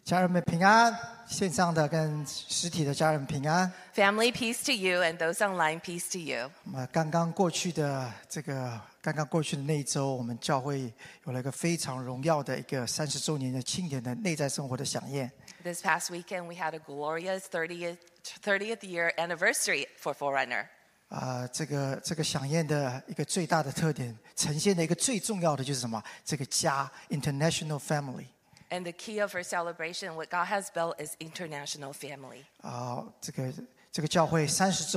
家人们平安，线上的跟实体的家人平安。 Family, peace to you, and those online, peace to you. 刚刚过去的那一周，我们教会有了一个非常荣耀的一个30周年的庆典的内在生活的飨宴。 This past weekend, we had a glorious 30th year anniversary for Forerunner. 这个飨宴的一个最大的特点，呈现的一个最重要的就是什么？这个家 ，international family。And the key of our celebration, what God has built, is international family. 这个教会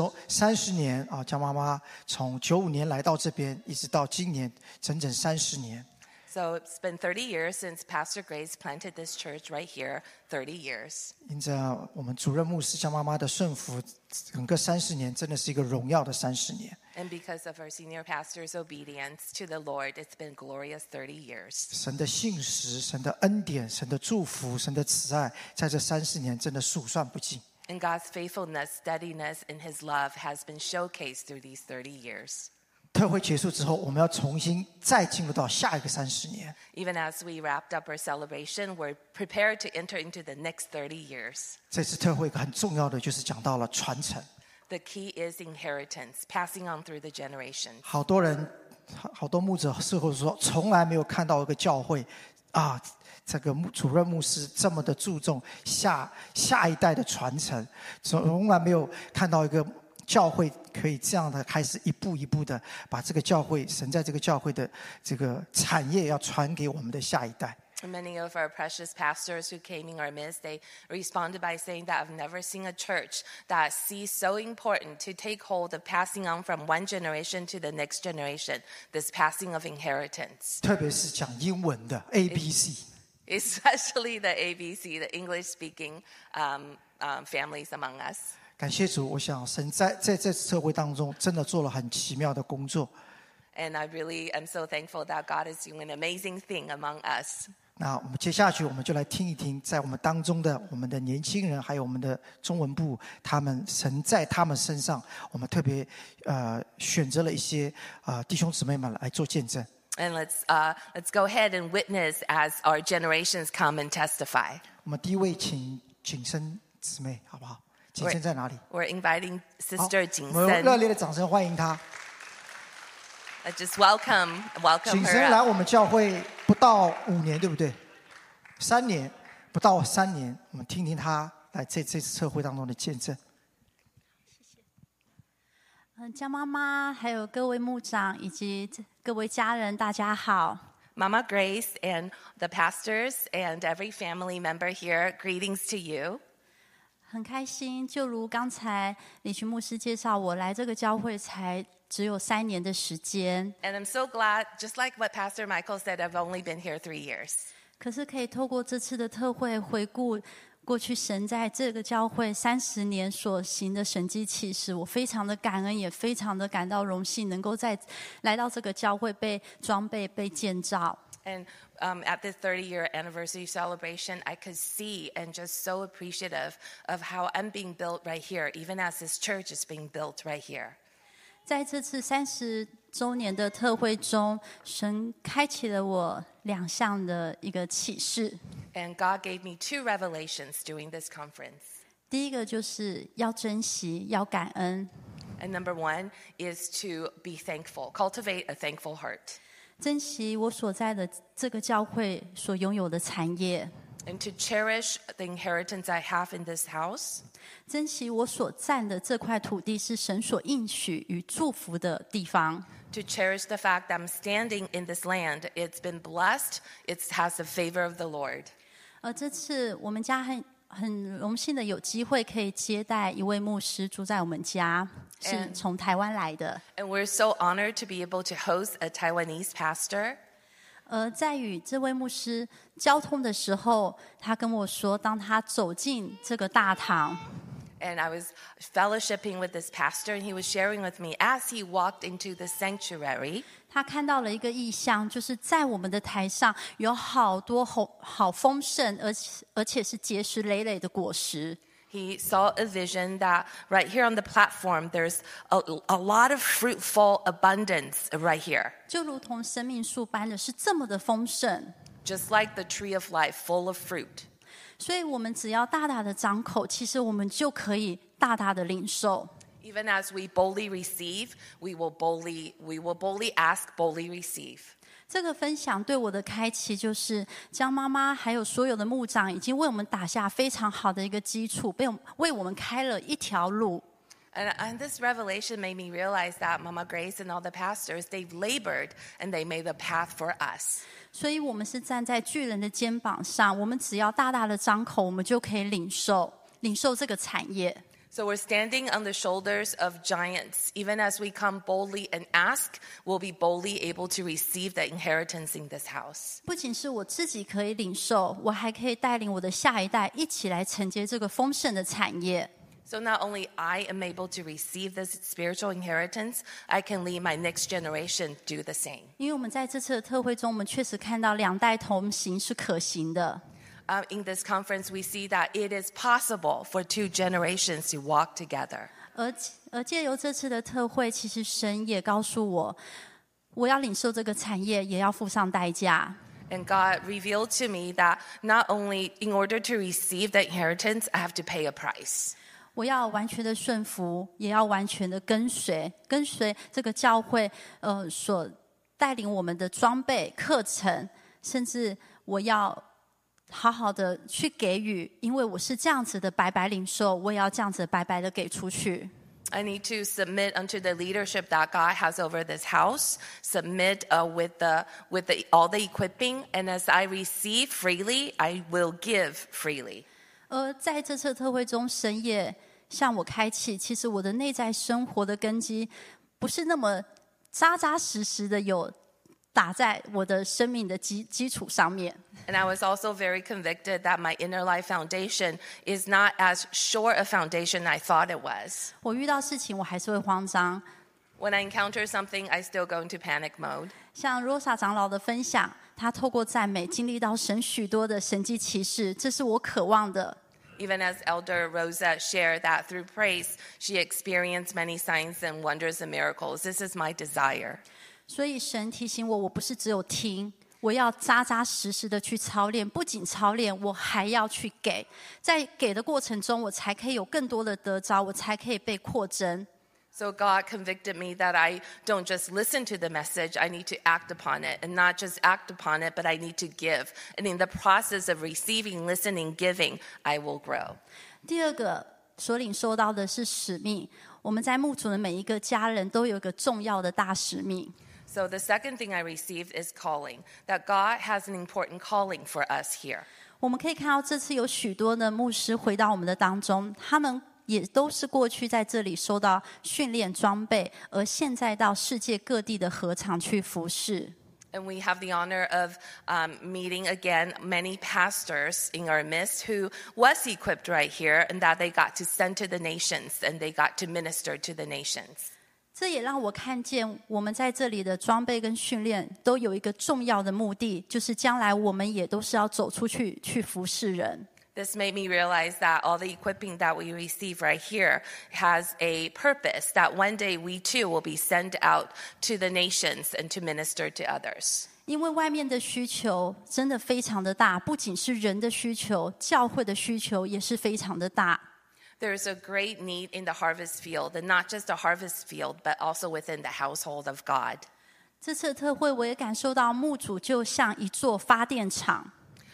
30年啊，江妈妈从95年来到这边，一直到今年整整30年。 So it's been 30 years since Pastor Grace planted this church right here, 30 years. 因着我们主任牧师江妈妈的顺服，整个30年真的是一个荣耀的30年。 And because of our senior pastor's obedience to the Lord, it's been glorious 30 years. 神的信实、神的恩典、神的祝福、神的慈爱，在这30年真的数算不尽。 And God's faithfulness, steadiness, and His love has been showcased through these 30 years. 特会结束之后，我们要重新再进入到下一个30年。 Even as we wrapped up our celebration, we're prepared to enter into the next 30 years. 这次特会很重要的就是讲到了传承。 The key is inheritance, passing on through the generations. 好多牧者事后说，从来没有看到一个教会啊，这个主任牧师这么的注重下一代的传承，从来没有看到一个教会可以这样的开始一步一步的把这个教会，神在这个教会的这个产业要传给我们的下一代。 Many of our precious pastors who came in our midst, they responded by saying that I've never seen a church that sees so important to take hold of passing on from one generation to the next generation, this passing of inheritance. 特别是讲英文的 ABC。Especially the ABC, the English-speaking families among us. 感谢主，我想神在这次社会当中真的做了很奇妙的工作。 And I really am so thankful that God is doing an amazing thing among us. 那我们接下去我们就来听一听，在我们当中的我们的年轻人，还有我们的中文部，神在他们身上，我们特别选择了一些弟兄姊妹们来做见证。 And let's go ahead and witness as our generations come and testify. 我们第一位请景生姊妹，好不好？景生在哪里？ We're inviting Sister 景我们生。 热烈的掌声欢迎她。 Let's just welcome 景生 her. 来我们教会不到5年，对不对？3年，不到3年，我们听听她来这次社会当中的见证。 江妈妈，还有各位牧长以及各位家人，大家好。 Mama Grace and the pastors and every family member here, greetings to you. 很开心，就如刚才李群牧师介绍，我来这个教会才只有3年的时间。 And I'm so glad, just like what Pastor Michael said, I've only been here 3 years. 可是可以透过这次的特会回顾过去神在这个教会30年所行的神迹奇事，我非常的感恩，也非常的感到荣幸，能够来到这个教会被装备、被建造。 And at this 30-year anniversary celebration, I could see and just so appreciative of how I'm being built right here, even as this church is being built right here. 在这次30周年的特会中，神开启了我2项的一个启示。 And God gave me 2 revelations during this conference. 第一个就是要珍惜，要感恩。 And number 1 is to be thankful, cultivate a thankful heart. 珍惜我所在的这个教会所拥有的产业。 And to cherish the inheritance I have in this house. 珍惜我所占的这块土地是神所应许与祝福的地方。 To cherish the fact that I'm standing in this land. It's been blessed. It has the favor of the Lord. 这次我们家很荣幸的有机会可以接待一位牧师住在我们家，是从台湾来的。 And we're so honored to be able to host a Taiwanese pastor. 在与这位牧师交通的时候，他跟我说，当他走进这个大堂。 And I was fellowshipping with this pastor, and he was sharing with me as he walked into the sanctuary. 他看到了一个异象，就是在我们的台上有好多好丰盛，而且是结实累累的果实。 He saw a vision that right here on the platform, there's a lot of fruitful abundance right here. 就如同生命树般的，是这么的丰盛。 Just like the tree of life, full of fruit. 所以我们只要大大的张口，其实我们就可以大大的领受。 Even as we boldly receive, we will boldly ask, boldly receive. 这个分享对我的开启，就是江妈妈还有所有的牧长已经为我们打下非常好的一个基础，为我们开了一条路。 And this revelation made me realize that Mama Grace and all the pastors, they've labored and they made the path for us. 所以我们是站在巨人的肩膀上，我们只要大大的张口，我们就可以领受这个产业。 So we're standing on the shoulders of giants. Even as we come boldly and ask, we'll be boldly able to receive the inheritance in this house. 不仅是我自己可以领受，我还可以带领我的下一代一起来承接这个丰盛的产业。 So not only I am able to receive this spiritual inheritance, I can lead my next generation do the same. 因为我们在这次的特会中，我们确实看到两代同行是可行的。 In this conference, we see that it is possible for two generations to walk together. 而借由这次的特会，其实神也告诉我，我要领受这个产业，也要付上代价。 And God revealed to me that not only in order to receive the inheritance, I have to pay a price. 我要完全的顺服，也要完全的跟随这个教会所带领我们的装备课程，甚至我要好好的去给予，因为我是这样子的白白领受，我也要这样子白白的给出去。 I need to submit unto the leadership that God has over this house, submit with all the equipping, and as I receive freely, I will give freely. 在这次特会中，神也向我开启，其实我的内在生活的根基不是那么扎扎实实的有打在我的生命的基础上面。 And I was also very convicted that my inner life foundation is not as sure a foundation I thought it was. 我遇到事情，我还是会慌张。 When I encounter something, I still go into panic mode. 像 Rosa 长老的分享，她透过赞美经历到神许多的神迹奇事，这是我渴望的。 Even as Elder Rosa shared that through praise, she experienced many signs and wonders and miracles. This is my desire. 所以神提醒我，我不是只有听，我要扎扎实实的去操练。不仅操练，我还要去给。在给的过程中，我才可以有更多的得着，我才可以被扩增。 So God convicted me that I don't just listen to the message, I need to act upon it. And not just act upon it, but I need to give. And in the process of receiving, listening, giving, I will grow. 第二个所领受到的是使命。我们在牧主的每一个家人都有一个重要的大使命。 So the second thing I received is calling, that God has an important calling for us here. 我们可以看到这次有许多的牧师回到我们的当中，他们也都是过去在这里受到训练装备，而现在到世界各地的合场去服侍。 And we have the honor of meeting again many pastors in our midst who was equipped right here, and that they got to send to the nations and they got to minister to the nations. 这也让我看见我们在这里的装备跟训练都有一个重要的目的，就是将来我们也都是要走出去去服侍人。 This made me realize that all the equipping that we receive right here has a purpose, that one day we too will be sent out to the nations and to minister to others. 因为外面的需求真的非常的大，不仅是人的需求，教会的需求也是非常的大。 There's a great need in the harvest field, and not just the harvest field, but also within the household of God. 这次的特会我也感受到牧主就像一座发电厂。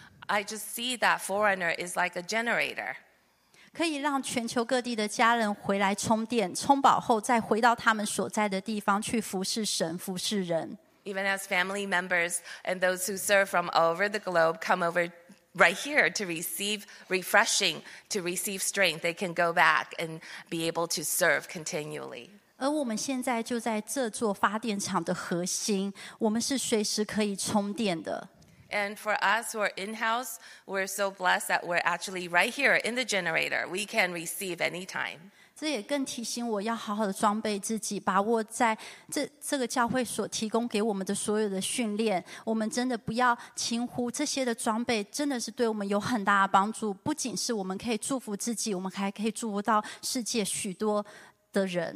I just see that Forerunner is like a generator. 可以让全球各地的家人回来充电，充饱后再回到他们所在的地方去服侍神、服侍人。 Even as family members and those who serve from all over the globe come over right here to receive refreshing, to receive strength, they can go back and be able to serve continually. 而我们现在就在这座发电厂的核心，我们是随时可以充电的。 And for us who are in-house, we're so blessed that we're actually right here in the generator. We can receive anytime. 这也更提醒我要好好的装备自己，把握在这个教会所提供给我们的所有的训练。我们真的不要轻忽这些的装备，真的是对我们有很大的帮助。不仅是我们可以祝福自己，我们还可以祝福到世界许多的人。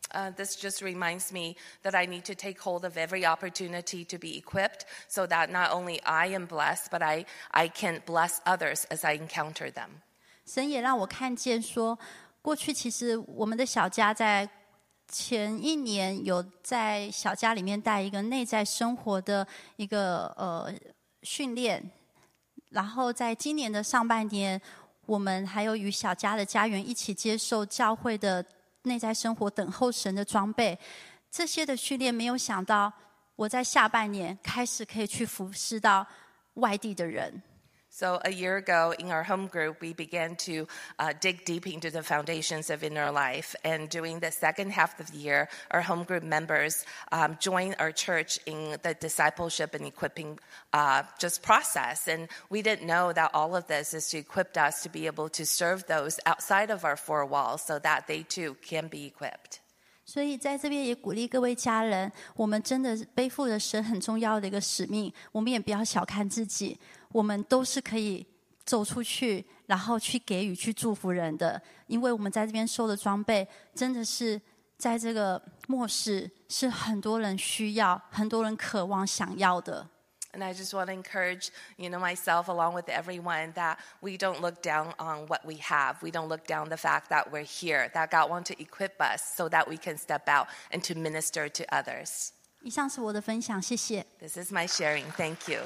This just reminds me that I need to take hold of every opportunity to be equipped so that not only I am blessed, but I can bless others as I encounter them. 神也让我看见说，过去其实我们的小家在前一年有在小家里面带一个内在生活的一个训练，然后在今年的上半年，我们还有与小家的家员一起接受教会的内在生活等候神的装备，这些的训练没有想到我在下半年开始可以去服侍到外地的人。 So a year ago in our home group, we began to dig deep into the foundations of inner life. And during the second half of the year, our home group members joined our church in the discipleship and equipping just process. And we didn't know that all of this is to equip us to be able to serve those outside of our four walls so that they too can be equipped. 所以在这边也鼓励各位家人，我们真的背负了神很重要的一个使命，我们也不要小看自己，我们都是可以走出去，然后去给予、去祝福人的。因为我们在这边收的装备，真的是在这个末世是很多人需要、很多人渴望、想要的。 And I just want to encourage, myself along with everyone that we don't look down on what we have. We don't look down the fact that we're here, that God wants to equip us so that we can step out and to minister to others. 以上是我的分享，谢谢。 This is my sharing. Thank you.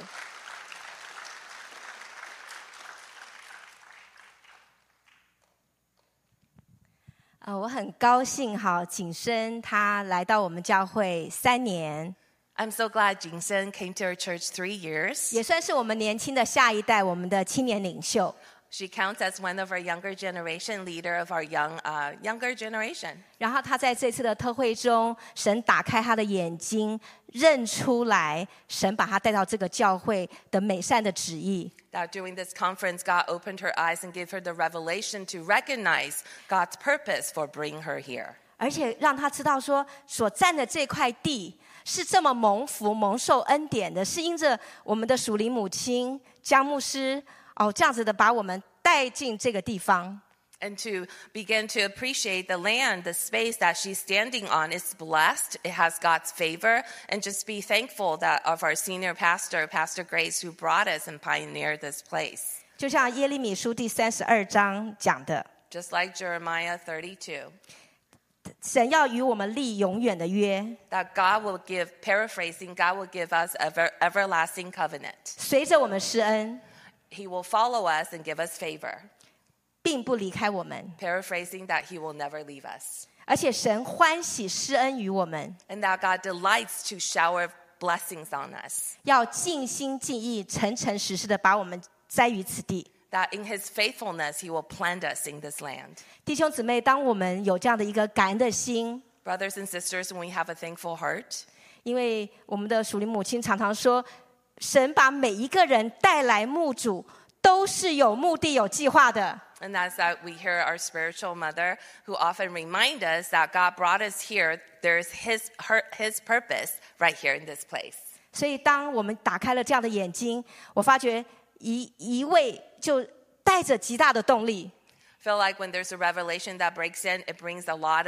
我很高兴景生他来到我们教会3年。 I'm so glad Jingsen came to our church 3 years. 也算是我们年轻的下一代，我们的青年领袖。 She counts as one of our younger generation, leader of our younger generation. 然后他在这次的特会中，神打开他的眼睛，认出来神把他带到这个教会的美善的旨意。 That during this conference, God opened her eyes and gave her the revelation to recognize God's purpose for bringing her here. 而且让他知道说，所占的这块地是这么蒙福、蒙受恩典的，是因着我们的属灵母亲江牧师这样子的把我们带进这个地方。 And to begin to appreciate the land, the space that she's standing on is blessed. It has God's favor. And just be thankful that of our senior pastor, Pastor Grace, who brought us and pioneered this place. 就像耶利米书第32章讲的 Just like Jeremiah 32. 神要与我们立永远的约， That God will give, paraphrasing, God will give us an everlasting covenant. 随着我们施恩， He will follow us and give us favor. 并不离开我们。 Paraphrasing that he will never leave us. 而且神欢喜施恩于我们， And that God delights to shower blessings on us. 要尽心尽意、诚诚实实的把我们栽于此地。 That in his faithfulness, he will plant us in this land. 弟兄姊妹，当我们有这样的一个感恩的心， Brothers and sisters, when we have a thankful heart, 因为我们的属灵母亲常常说，神把每一个人带来牧主，都是有目的、有计划的。 and that's that we hear our spiritual mother, who often remind us that God brought us here. There's his purpose right here in this place. 所以，当我们打开了这样的眼睛，我发觉一位就带着极大的动力。 Feel like when there's a revelation that breaks in, it brings a lot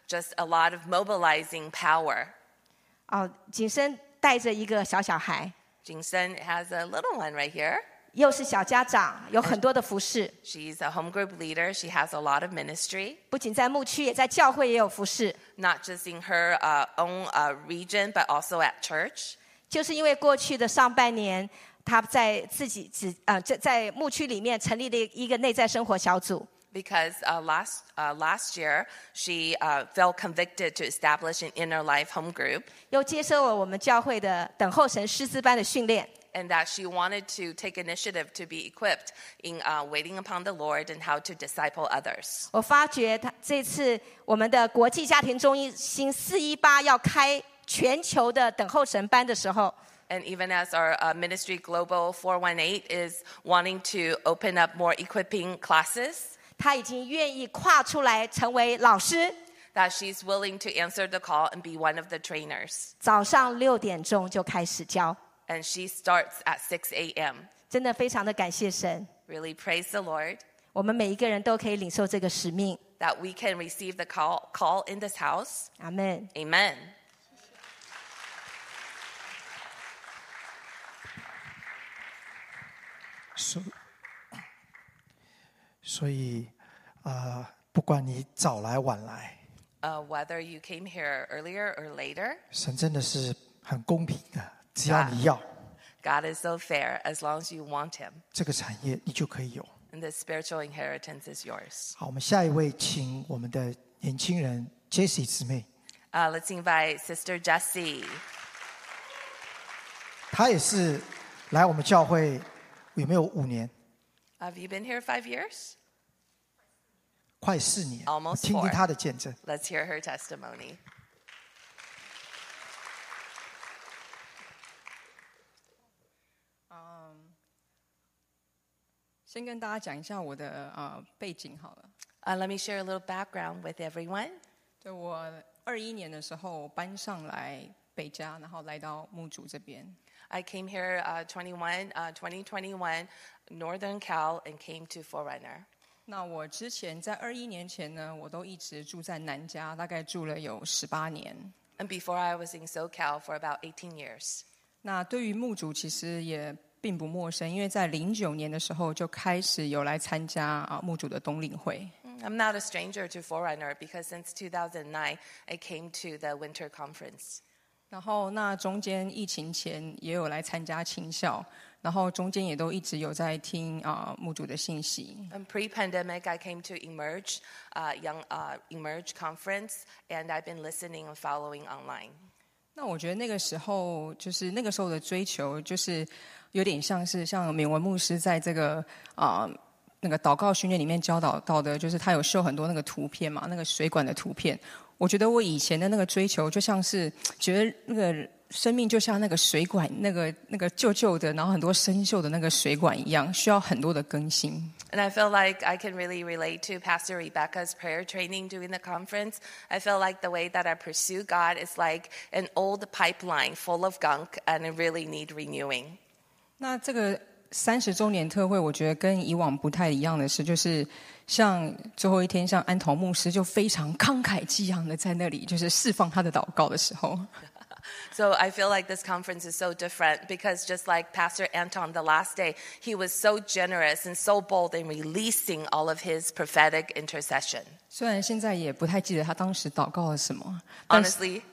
of mobilizing power. 景生带着一个小孩， Jingsen has a little one right here. 又是小家长，有很多的服事， She's a home group leader. She has a lot of ministry, 不仅在牧区，也在教会也有服事。 not just in her own region, but also at church. 就是因为过去的上半年，他在自己在牧区里面成立了一个内在生活小组。 Because last year, she felt convicted to establish an inner life home group. 又接受了我们教会的等候神师资班的训练。 And that she wanted to take initiative to be equipped in waiting upon the Lord and how to disciple others. 我发觉他这次我们的国际家庭中心418要开全球的等候神班的时候， And even as our ministry Global 418 is wanting to open up more equipping classes, 他已经愿意跨出来成为老师。 that she's willing to answer the call and be one of the trainers. 早上6点钟就开始教， And she starts at 6 a.m. 真的非常的感谢神， Really praise the Lord 我们每一个人都可以领受这个使命。 that we can receive the call in this house. 阿们。 Amen. 所以不管你早来晚来， Whether you came here earlier or later, 神真的是很公平的，只要你要 God is so fair as long as you want him. 这个产业，你就可以有。 And the spiritual inheritance is yours. 好，我们下一位，请我们的年轻人 Jessie 姊妹， Let's invite Sister Jessie. 她也是来我们教会有没有5年？ Have you been here 5 years? 快4年。 Almost 听听 4. 她的见证。 Let's hear her testimony. 先跟大家讲一下我的背景好了。 Let me share a little background with everyone. 对，我21年的时候搬上来北加，然后来到牧主这边。 I came here 2021, Northern Cal, and came to Forerunner. 那我之前在21年前呢，我都一直住在南加，大概住了有18年。 And before I was in SoCal for about 18 years. 那对于牧主其实也并不陌生，因为在09年的时候就开始有来参加牧主的冬令会。 I'm not a stranger to Forerunner because since 2009, I came to the winter conference. 然后那中间疫情前也有来参加青校，然后中间也都一直有在听牧主的信息。 And pre-pandemic, I came to Emerge, Emerge conference, and I've been listening and following online. 那我觉得那个时候就是那个时候的追求，就是有点像敏文牧师在这个那个祷告训练里面教导到的，就是他有秀很多那个图片嘛，那个水管的图片。我觉得我以前的那个追求，就像是觉得那个生命就像那个水管，那个旧旧的，然后很多生锈的那个水管一样，需要很多的更新。 And I feel like I can really relate to Pastor Rebecca's prayer training during the conference. I feel like the way that I pursue God is like an old pipeline full of gunk, and I really need renewing. 那这个30周年特会，我觉得跟以往不太一样的是，就是像最后一天，像安童牧师就非常慷慨激昂的在那里，就是释放他的祷告的时候。 So I feel like this conference is so different because just like Pastor Anton the last day, he was so generous and so bold in releasing all of his prophetic intercession. 虽然现在也不太记得他当时祷告了什么，但是 Honestly,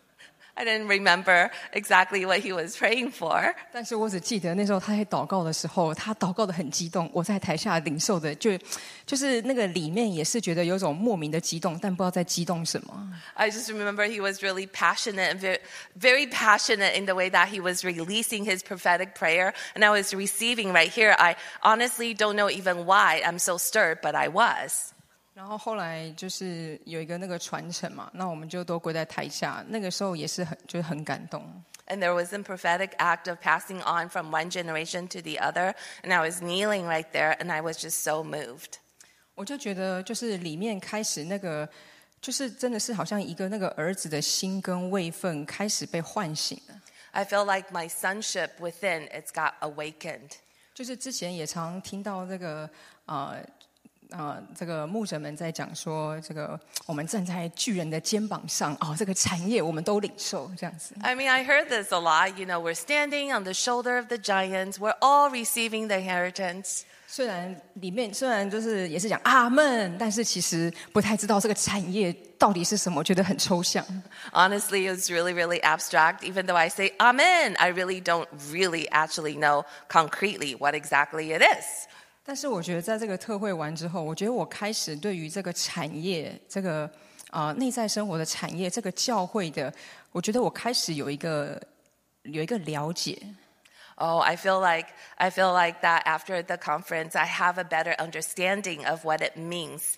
I didn't remember exactly what he was praying for. 但是我只记得那时候他在祷告的时候，他祷告的很激动，我在台下领受的就是那个里面也是觉得有种莫名的激动，但不知道在激动什么。 I just remember he was really passionate and very, very passionate in the way that he was releasing his prophetic prayer. And I was receiving right here. I honestly don't know even why I'm so stirred, but I was. 然后后来就是有一个那个传承嘛，那我们就都跪在台下，那个时候也是很感动。 And there was a prophetic act of passing on from one generation to the other. And I was kneeling right there, and I was just so moved. 我就觉得就是里面开始那个，就是真的是好像一个那个儿子的心跟位分开始被唤醒了。 I feel like my sonship within, it's got awakened. 就是之前也常听到这个这个牧者们在讲说，这个我们站在巨人的肩膀上，这个产业我们都领受这样子。 I mean, I heard this a lot. You know, we're standing on the shoulder of the giants. We're all receiving the inheritance. 虽然就是也是讲阿们，但是其实不太知道这个产业到底是什么，觉得很抽象。 Honestly, it's really, really abstract. Even though I say amen, I really don't really actually know concretely what exactly it is. 但是我觉得在这个特会完之后，我觉得我开始对于这个产业，这个内在生活的产业，这个教会的，我觉得我开始有一个了解。 Oh, I feel like that after the conference, I have a better understanding of what it means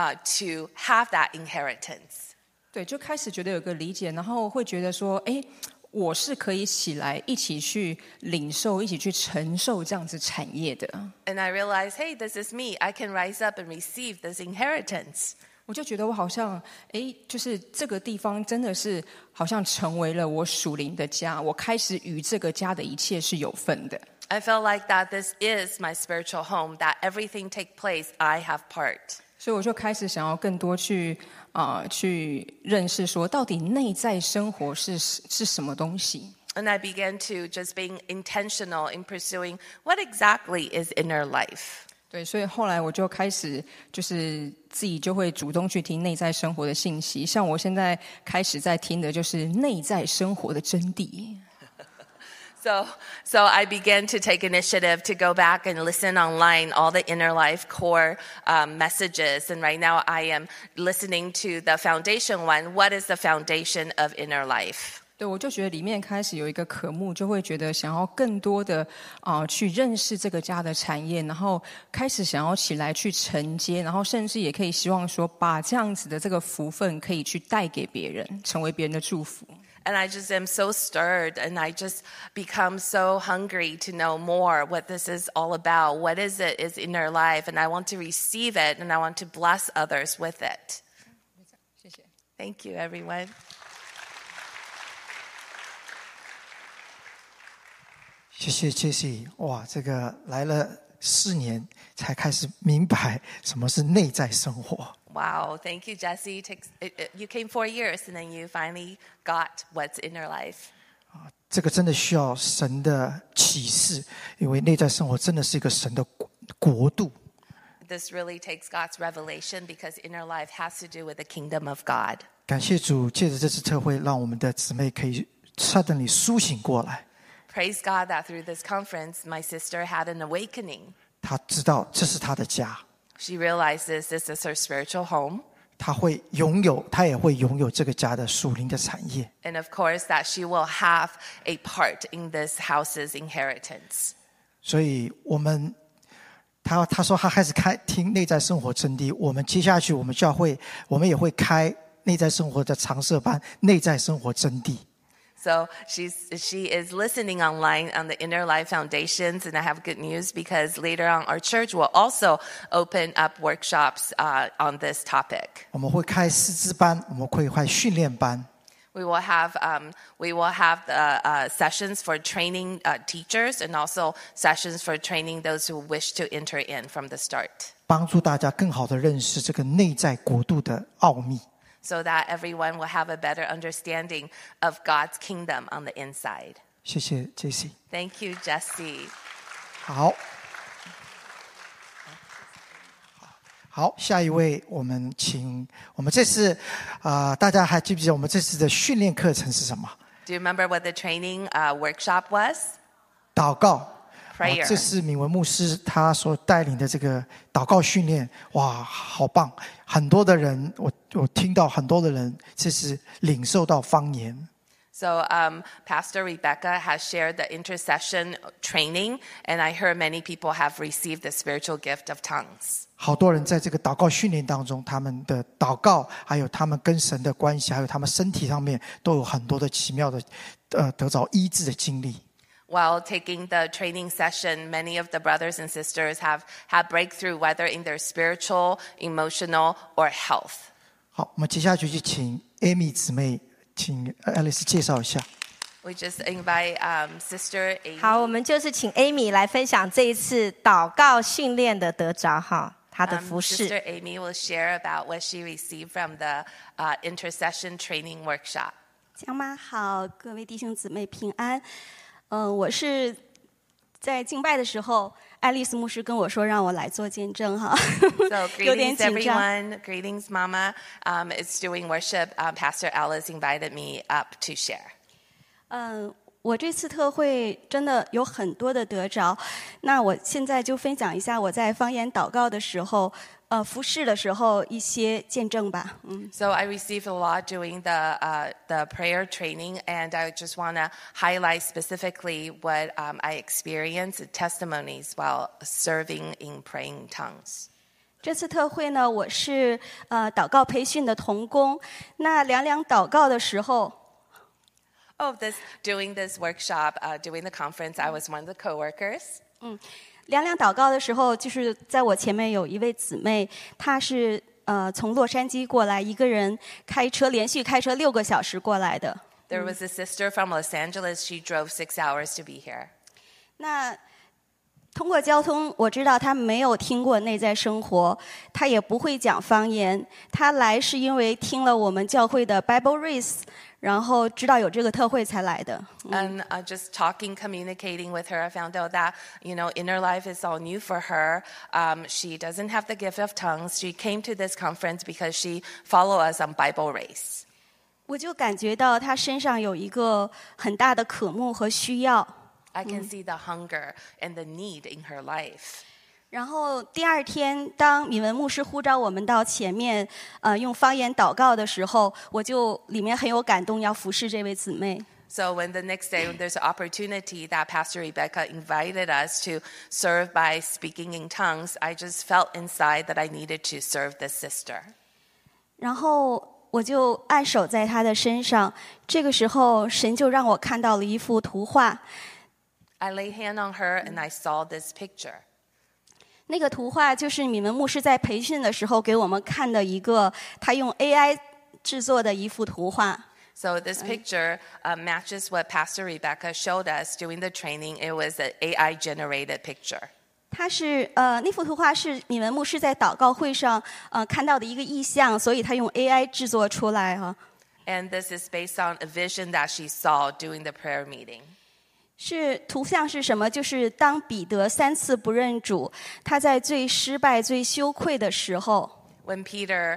to have that inheritance. 对，就开始觉得有个理解，然后会觉得说，我是可以起来一起去领受、一起去承受这样子产业的。 And I realized, hey, this is me. I can rise up and receive this inheritance. 我就觉得我好像，就是这个地方真的是好像成为了我属灵的家，我开始与这个家的一切是有份的。 I felt like that this is my spiritual home, that everything take place, I have part. 所以我就开始想要更多去认识说，到底内在生活是什么东西。 And I began to just being intentional in pursuing what exactly is inner life. 对，所以后来我就开始就是自己就会主动去听内在生活的信息，像我现在开始在听的就是内在生活的真谛。 So I began to take initiative to go back and listen online all the inner life core messages. And right now I am listening to the foundation one. What is the foundation of inner life? 对，我就觉得里面开始有一个渴慕，就会觉得想要更多的去认识这个家的产业，然后开始想要起来去承接，然后甚至也可以希望说把这样子的这个福分可以去带给别人，成为别人的祝福。 And I just am so stirred, and I just become so hungry to know more what this is all about. What is it is inner life, and I want to receive it, and I want to bless others with it. 谢谢。 Thank you, everyone. 谢谢 Jessie， 哇，这个来了4年才开始明白什么是内在生活。 Wow, thank you, Jesse. You came 4 years, and then you finally got what's inner life. 这个真的需要神的启示，因为内在生活真的是一个神的国度。 This really takes God's revelation because inner life has to do with the kingdom of God. 感谢主，借着这次特会，让我们的姊妹可以 suddenly 苏醒过来。 Praise God that through this conference, my sister had an awakening. 她知道这是她的家， She realizes this is her spiritual home. 她也会拥有这个家的属灵的产业。 And of course, that she will have a part in this house's inheritance. 所以她说她开始听内在生活真谛。我们接下去我们教会我们也会开内在生活的常设班，内在生活真谛。 So she is listening online on the Inner Life Foundations, and I have good news because later on our church will also open up workshops on this topic. 我们会开师资班，我们会开训练班。 We will have the sessions for training teachers and also sessions for training those who wish to enter in from the start. 帮助大家更好的认识这个内在国度的奥秘。 So that everyone will have a better understanding of God's kingdom on the inside. 谢谢 Jessie。 Thank you, Jesse. 好，下一位，我们这次大家还记不记得我们这次的训练课程是什么？ Do you remember what the training workshop was? 祷告。 Prayer. 这是敏文牧师他所带领的这个祷告训练，哇，好棒！很多的人，我听到很多的人，这是领受到方言。 So Pastor Rebecca has shared the intercession training, and I heard many people have received the spiritual gift of tongues. 好多人在这个祷告训练当中，他们的祷告，还有他们跟神的关系，还有他们身体上面，都有很多的奇妙的得着医治的经历。 While taking the training session, many of the brothers and sisters have had breakthrough, whether in their spiritual, emotional, or health. 好，我们接下去就请 Amy 姊妹，请 Alice 介绍一下。 We just invite Sister Amy. 好，我们就是请 Amy 来分享这一次祷告训练的得着哈，她的服事。 Sister Amy will share about what she received from the intercession training workshop. 江妈好，各位弟兄姊妹平安。我是在敬拜的时候，爱丽丝牧师跟我说让我来做见证哈， So 有点 greetings 紧张。 everyone, greetings Mama. It's doing worship. Pastor Alice invited me up to share. 我这次特会真的有很多的得着，那我现在就分享一下我在方言祷告的时候，服事的时候一些见证吧。 So I received a lot doing the prayer training, and I just want to highlight specifically what I experienced, testimonies while serving in praying tongues. 这次特会呢，我是祷告培训的同工，那两祷告的时候。 Doing this workshop, doing the conference, I was one of the co-workers. 两祷告的时候，就是在我前面有一位姊妹，她是从洛杉矶过来，一个人连续开车6个小时过来的。 There was a sister from Los Angeles. She drove 6 hours to be here. 那通过交通，我知道他没有听过内在生活，他也不会讲方言。他来是因为听了我们教会的 Bible Race， 然后知道有这个特会才来的。 And just talking, communicating with her, I found out that, inner life is all new for her. She doesn't have the gift of tongues. She came to this conference because she followed us on Bible Race. 我就感觉到他身上有一个很大的渴慕和需要。 I can see the hunger and the need in her life. 然后第二天，当米文牧师呼召我们到前面，用方言祷告的时候，我就里面很有感动，要服侍这位姊妹。 So when the next day, when there's an opportunity that Pastor Rebecca invited us to serve by speaking in tongues, I just felt inside that I needed to serve this sister. 然后我就按手在她的身上，这个时候神就让我看到了一幅图画。 I laid hand on her and I saw this picture. 那个图画就是米文牧师在培训的时候给我们看的一个他用 AI 制作的一幅图画。 So this picture matches what Pastor Rebecca showed us during the training. It was an AI-generated picture. 它是那幅图画是米文牧师在祷告会上看到的一个意象，所以他用 AI 制作出来哈。 And this is based on a vision that she saw during the prayer meeting. 是图像是什么？就是当彼得3次不认主，他在最失败、最羞愧的时候。 When Peter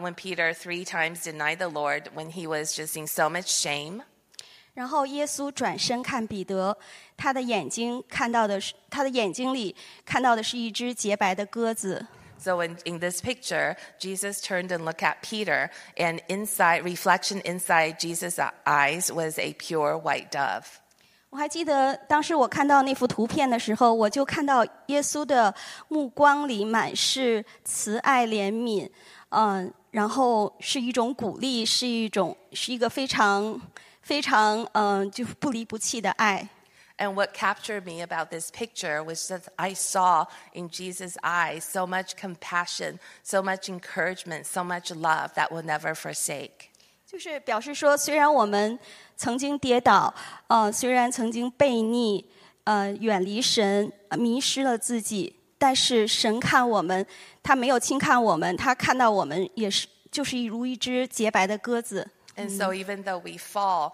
3 times denied the Lord, when he was just in so much shame. 然后耶稣转身看彼得，他的眼睛里看到的是一只洁白的鸽子。 So in this picture, Jesus turned and looked at Peter, and reflection inside Jesus' eyes was a pure white dove. 我还记得当时我看到那幅图片的时候，我就看到耶稣的目光里满是慈爱怜悯，然后是一种鼓励，是一个非常就不离不弃的爱。 And what captured me about this picture was that I saw in Jesus' eyes so much compassion, so much encouragement, so much love that will never forsake. 就是表示说，虽然我们曾经跌倒，虽然曾经悖逆，远离神，迷失了自己，但是神看我们，他没有轻看我们，他看到我们也是就是如一只洁白的鸽子。 And so even though we fall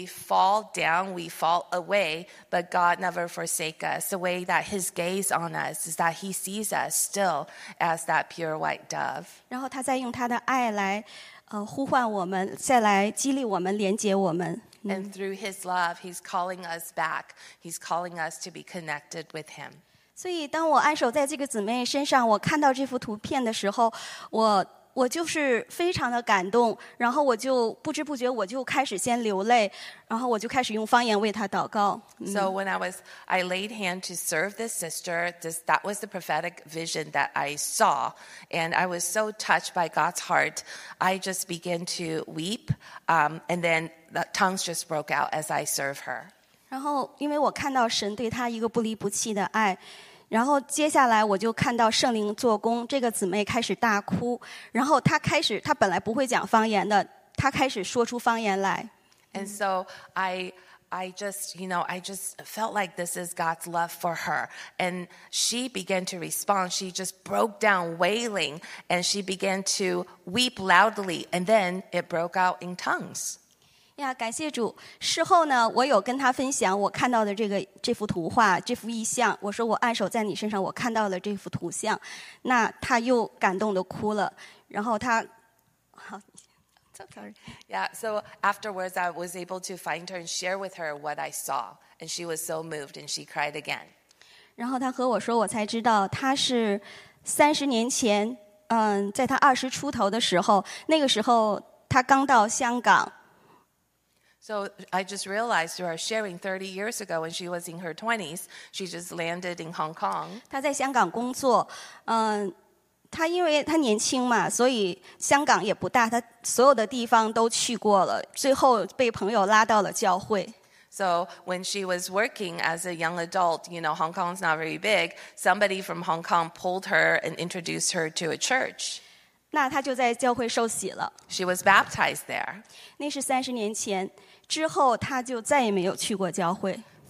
down, we fall away, but God never forsake us. The way that his gaze on us is that he sees us still as that pure white dove. 然后他再用他的爱来呼唤我们，再来激励我们，连接我们。 And through his love, he's calling us back. He's calling us to be connected with him. 所以当我按手在这个姊妹身上，我看到这幅图片的时候，我就是非常的感动，然后我就不知不觉我就开始先流泪，然后我就开始用方言为她祷告。 So when I laid hand to serve this sister, that was the prophetic vision that I saw, and I was so touched by God's heart, I just began to weep, and then the tongues just broke out as I served her. 然后因为我看到神对她一个不离不弃的爱。然后接下来我就看到圣灵做工，这个姊妹开始大哭，然后她本来不会讲方言的，她开始说出方言来。 And so I just felt like this is God's love for her. And she began to respond. She just broke down wailing, and she began to weep loudly, and then it broke out in tongues. 呀，感谢主！事后呢，我有跟他分享我看到的这幅图画、这幅意象。我说我按手在你身上，我看到了这幅图像。那他又感动的哭了。然后他，好 ，sorry. Yeah. So afterwards, I was able to find her and share with her what I saw, and she was so moved, and she cried again. 然后他和我说，我才知道他是30年前，在他20出头的时候，那个时候他刚到香港。 So I just realized through our sharing 30 years ago when she was in her 20s, she just landed in Hong Kong. 她在香港工作，她因为她年轻嘛，所以香港也不大，她所有的地方都去过了，最后被朋友拉到了教会。 So when she was working as a young adult, Hong Kong's not very big. Somebody from Hong Kong pulled her and introduced her to a church. 那她就在教会受洗了。 She was baptized there. 那是30年前，之后她就再也没有去过教会。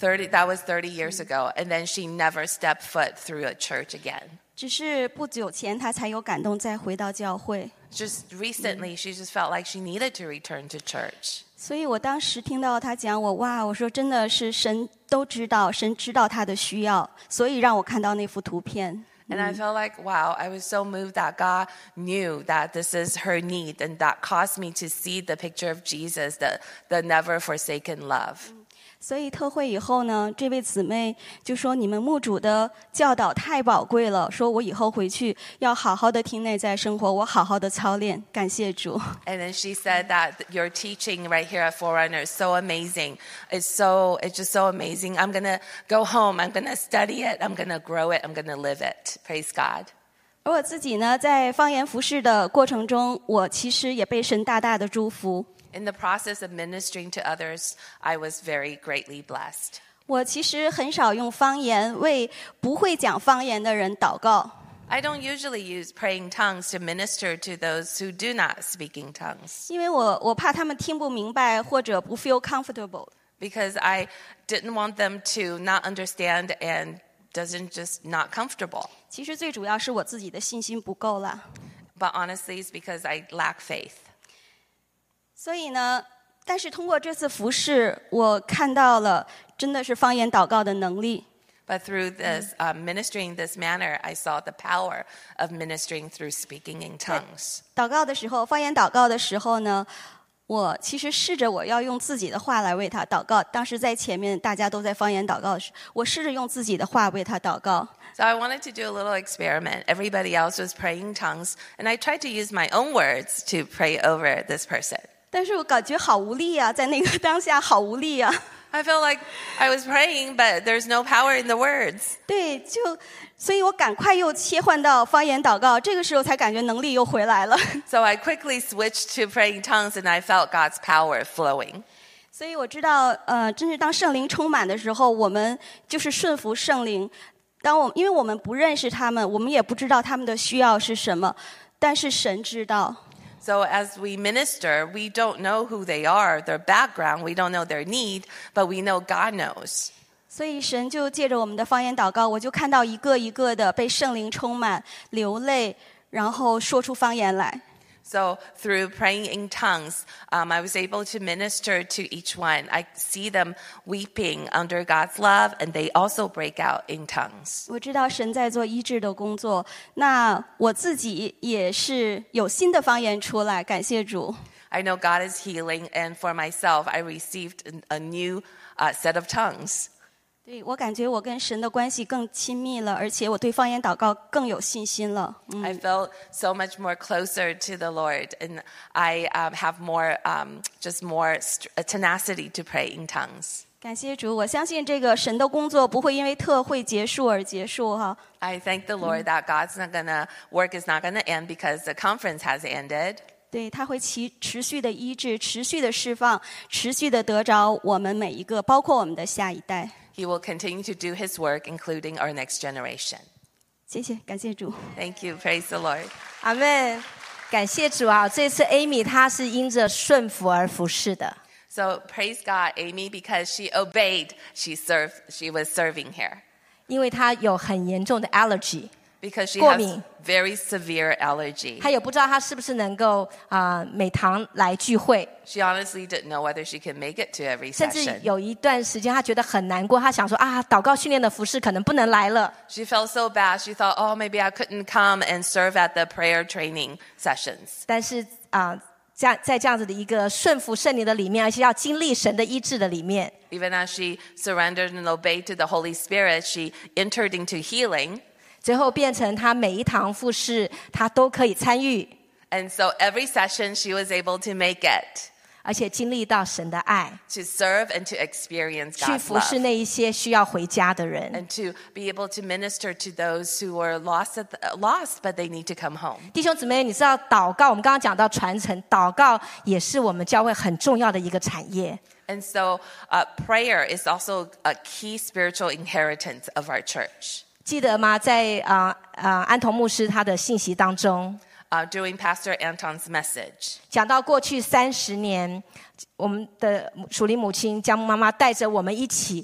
That was 30 years ago, and then she never stepped foot through a church again. 只是不久前她才有感动，再回到教会。 Just recently, she just felt like she needed to return to church. 所以我当时听到她讲我说真的是神都知道，神知道她的需要，所以让我看到那幅图片。 And I felt like, wow, I was so moved that God knew that this is her need, and that caused me to see the picture of Jesus, the never forsaken love. 所以特会以后呢，这位姊妹就说：“你们牧主的教导太宝贵了，说我以后回去要好好的听内在生活，我好好的操练。感谢主。” And then she said that your teaching right here at Forerunner is so amazing. It's just so amazing. I'm going to go home. I'm going to study it. I'm going to grow it. I'm going to live it. Praise God. 而我自己呢，在方言服侍的过程中，我其实也被神大大的祝福。 In the process of ministering to others, I was very greatly blessed. 我其实很少用方言为不会讲方言的人祷告。 I don't usually use praying tongues to minister to those who do not speak in tongues. 因为我怕他们听不明白或者不 feel comfortable。 Because I didn't want them to not understand and doesn't just not comfortable. 其实最主要是我自己的信心不够啦。 But honestly, it's because I lack faith. 所以呢，但是通过这次服事，我看到了真的是方言祷告的能力。 But through this ministering in this manner, I saw the power of ministering through speaking in tongues. 祷告的时候，方言祷告的时候呢，我其实试着我要用自己的话来为他祷告。当时在前面大家都在方言祷告的时候，我试着用自己的话为他祷告。 So I wanted to do a little experiment. Everybody else was praying in tongues, and I tried to use my own words to pray over this person. 但是我感觉好无力啊，在那个当下好无力啊。 I felt like I was praying, but there's no power in the words. 对，所以我赶快又切换到方言祷告，这个时候才感觉能力又回来了。 So I quickly switched to praying tongues, and I felt God's power flowing. 所以我知道，真是当圣灵充满的时候，我们就是顺服圣灵。因为我们不认识他们，我们也不知道他们的需要是什么，但是神知道。 So as we minister, we don't know who they are, their background, we don't know their need, but we know God knows. 所以神就借着我们的方言祷告，我就看到一个一个的被圣灵充满，流泪，然后说出方言来。 So through praying in tongues, I was able to minister to each one. I see them weeping under God's love, and they also break out in tongues. 我知道神在做医治的工作，那我自己也是有新的方言出来，感谢主。 I know God is healing, and for myself, I received a new set of tongues. 对，我感觉我跟神的关系更亲密了，而且我对方言祷告更有信心了。 I felt so much more closer to the Lord, and I have more, just more tenacity to pray in tongues. 感谢主，我相信这个神的工作不会因为特会结束而结束哈。 I thank the Lord that God's not gonna work is not gonna end because the conference has ended. 对，他会持续的医治，持续的释放，持续的得着我们每一个，包括我们的下一代。 He will continue to do his work, including our next generation. 谢谢，感谢主。 Thank you. Praise the Lord. 阿们，感谢主啊！这次 Amy 她是因着顺服而服侍的。 So praise God, Amy, because she obeyed. She was serving here. 因为她有很严重的 allergy， Because she 过 has 敏。 very severe allergy. 她也不知道她是不是能够每堂来聚会， She honestly didn't know whether she could make it to every 甚至 session. 有一段时间她觉得很难过，她想说啊，祷告训练的服侍可能不能来了。 She felt so bad. She thought, oh, maybe I couldn't come and serve at the prayer training sessions. 但是在这样子的一个顺服圣灵的里面，而且要经历神的医治的里面， Even as she surrendered and obeyed to the Holy Spirit, she entered into healing. 最后变成她每一堂服侍她都可以参与， And so every session she was able to make it, 而且经历到神的爱， to serve and to experience 去 God's 服侍 love. 那一些需要回家的人。 And to be able to minister to those who were lost, but they need to come home. 弟兄姊妹，你知道祷告，我们刚刚讲到传承，祷告也是我们教会很重要的一个产业。 And so prayer is also a key spiritual inheritance of our church. 记得吗？在安童牧师他的信息当中， During Pastor Anton's message, 讲到过去30年，我们的属灵母亲江木妈妈带着我们一起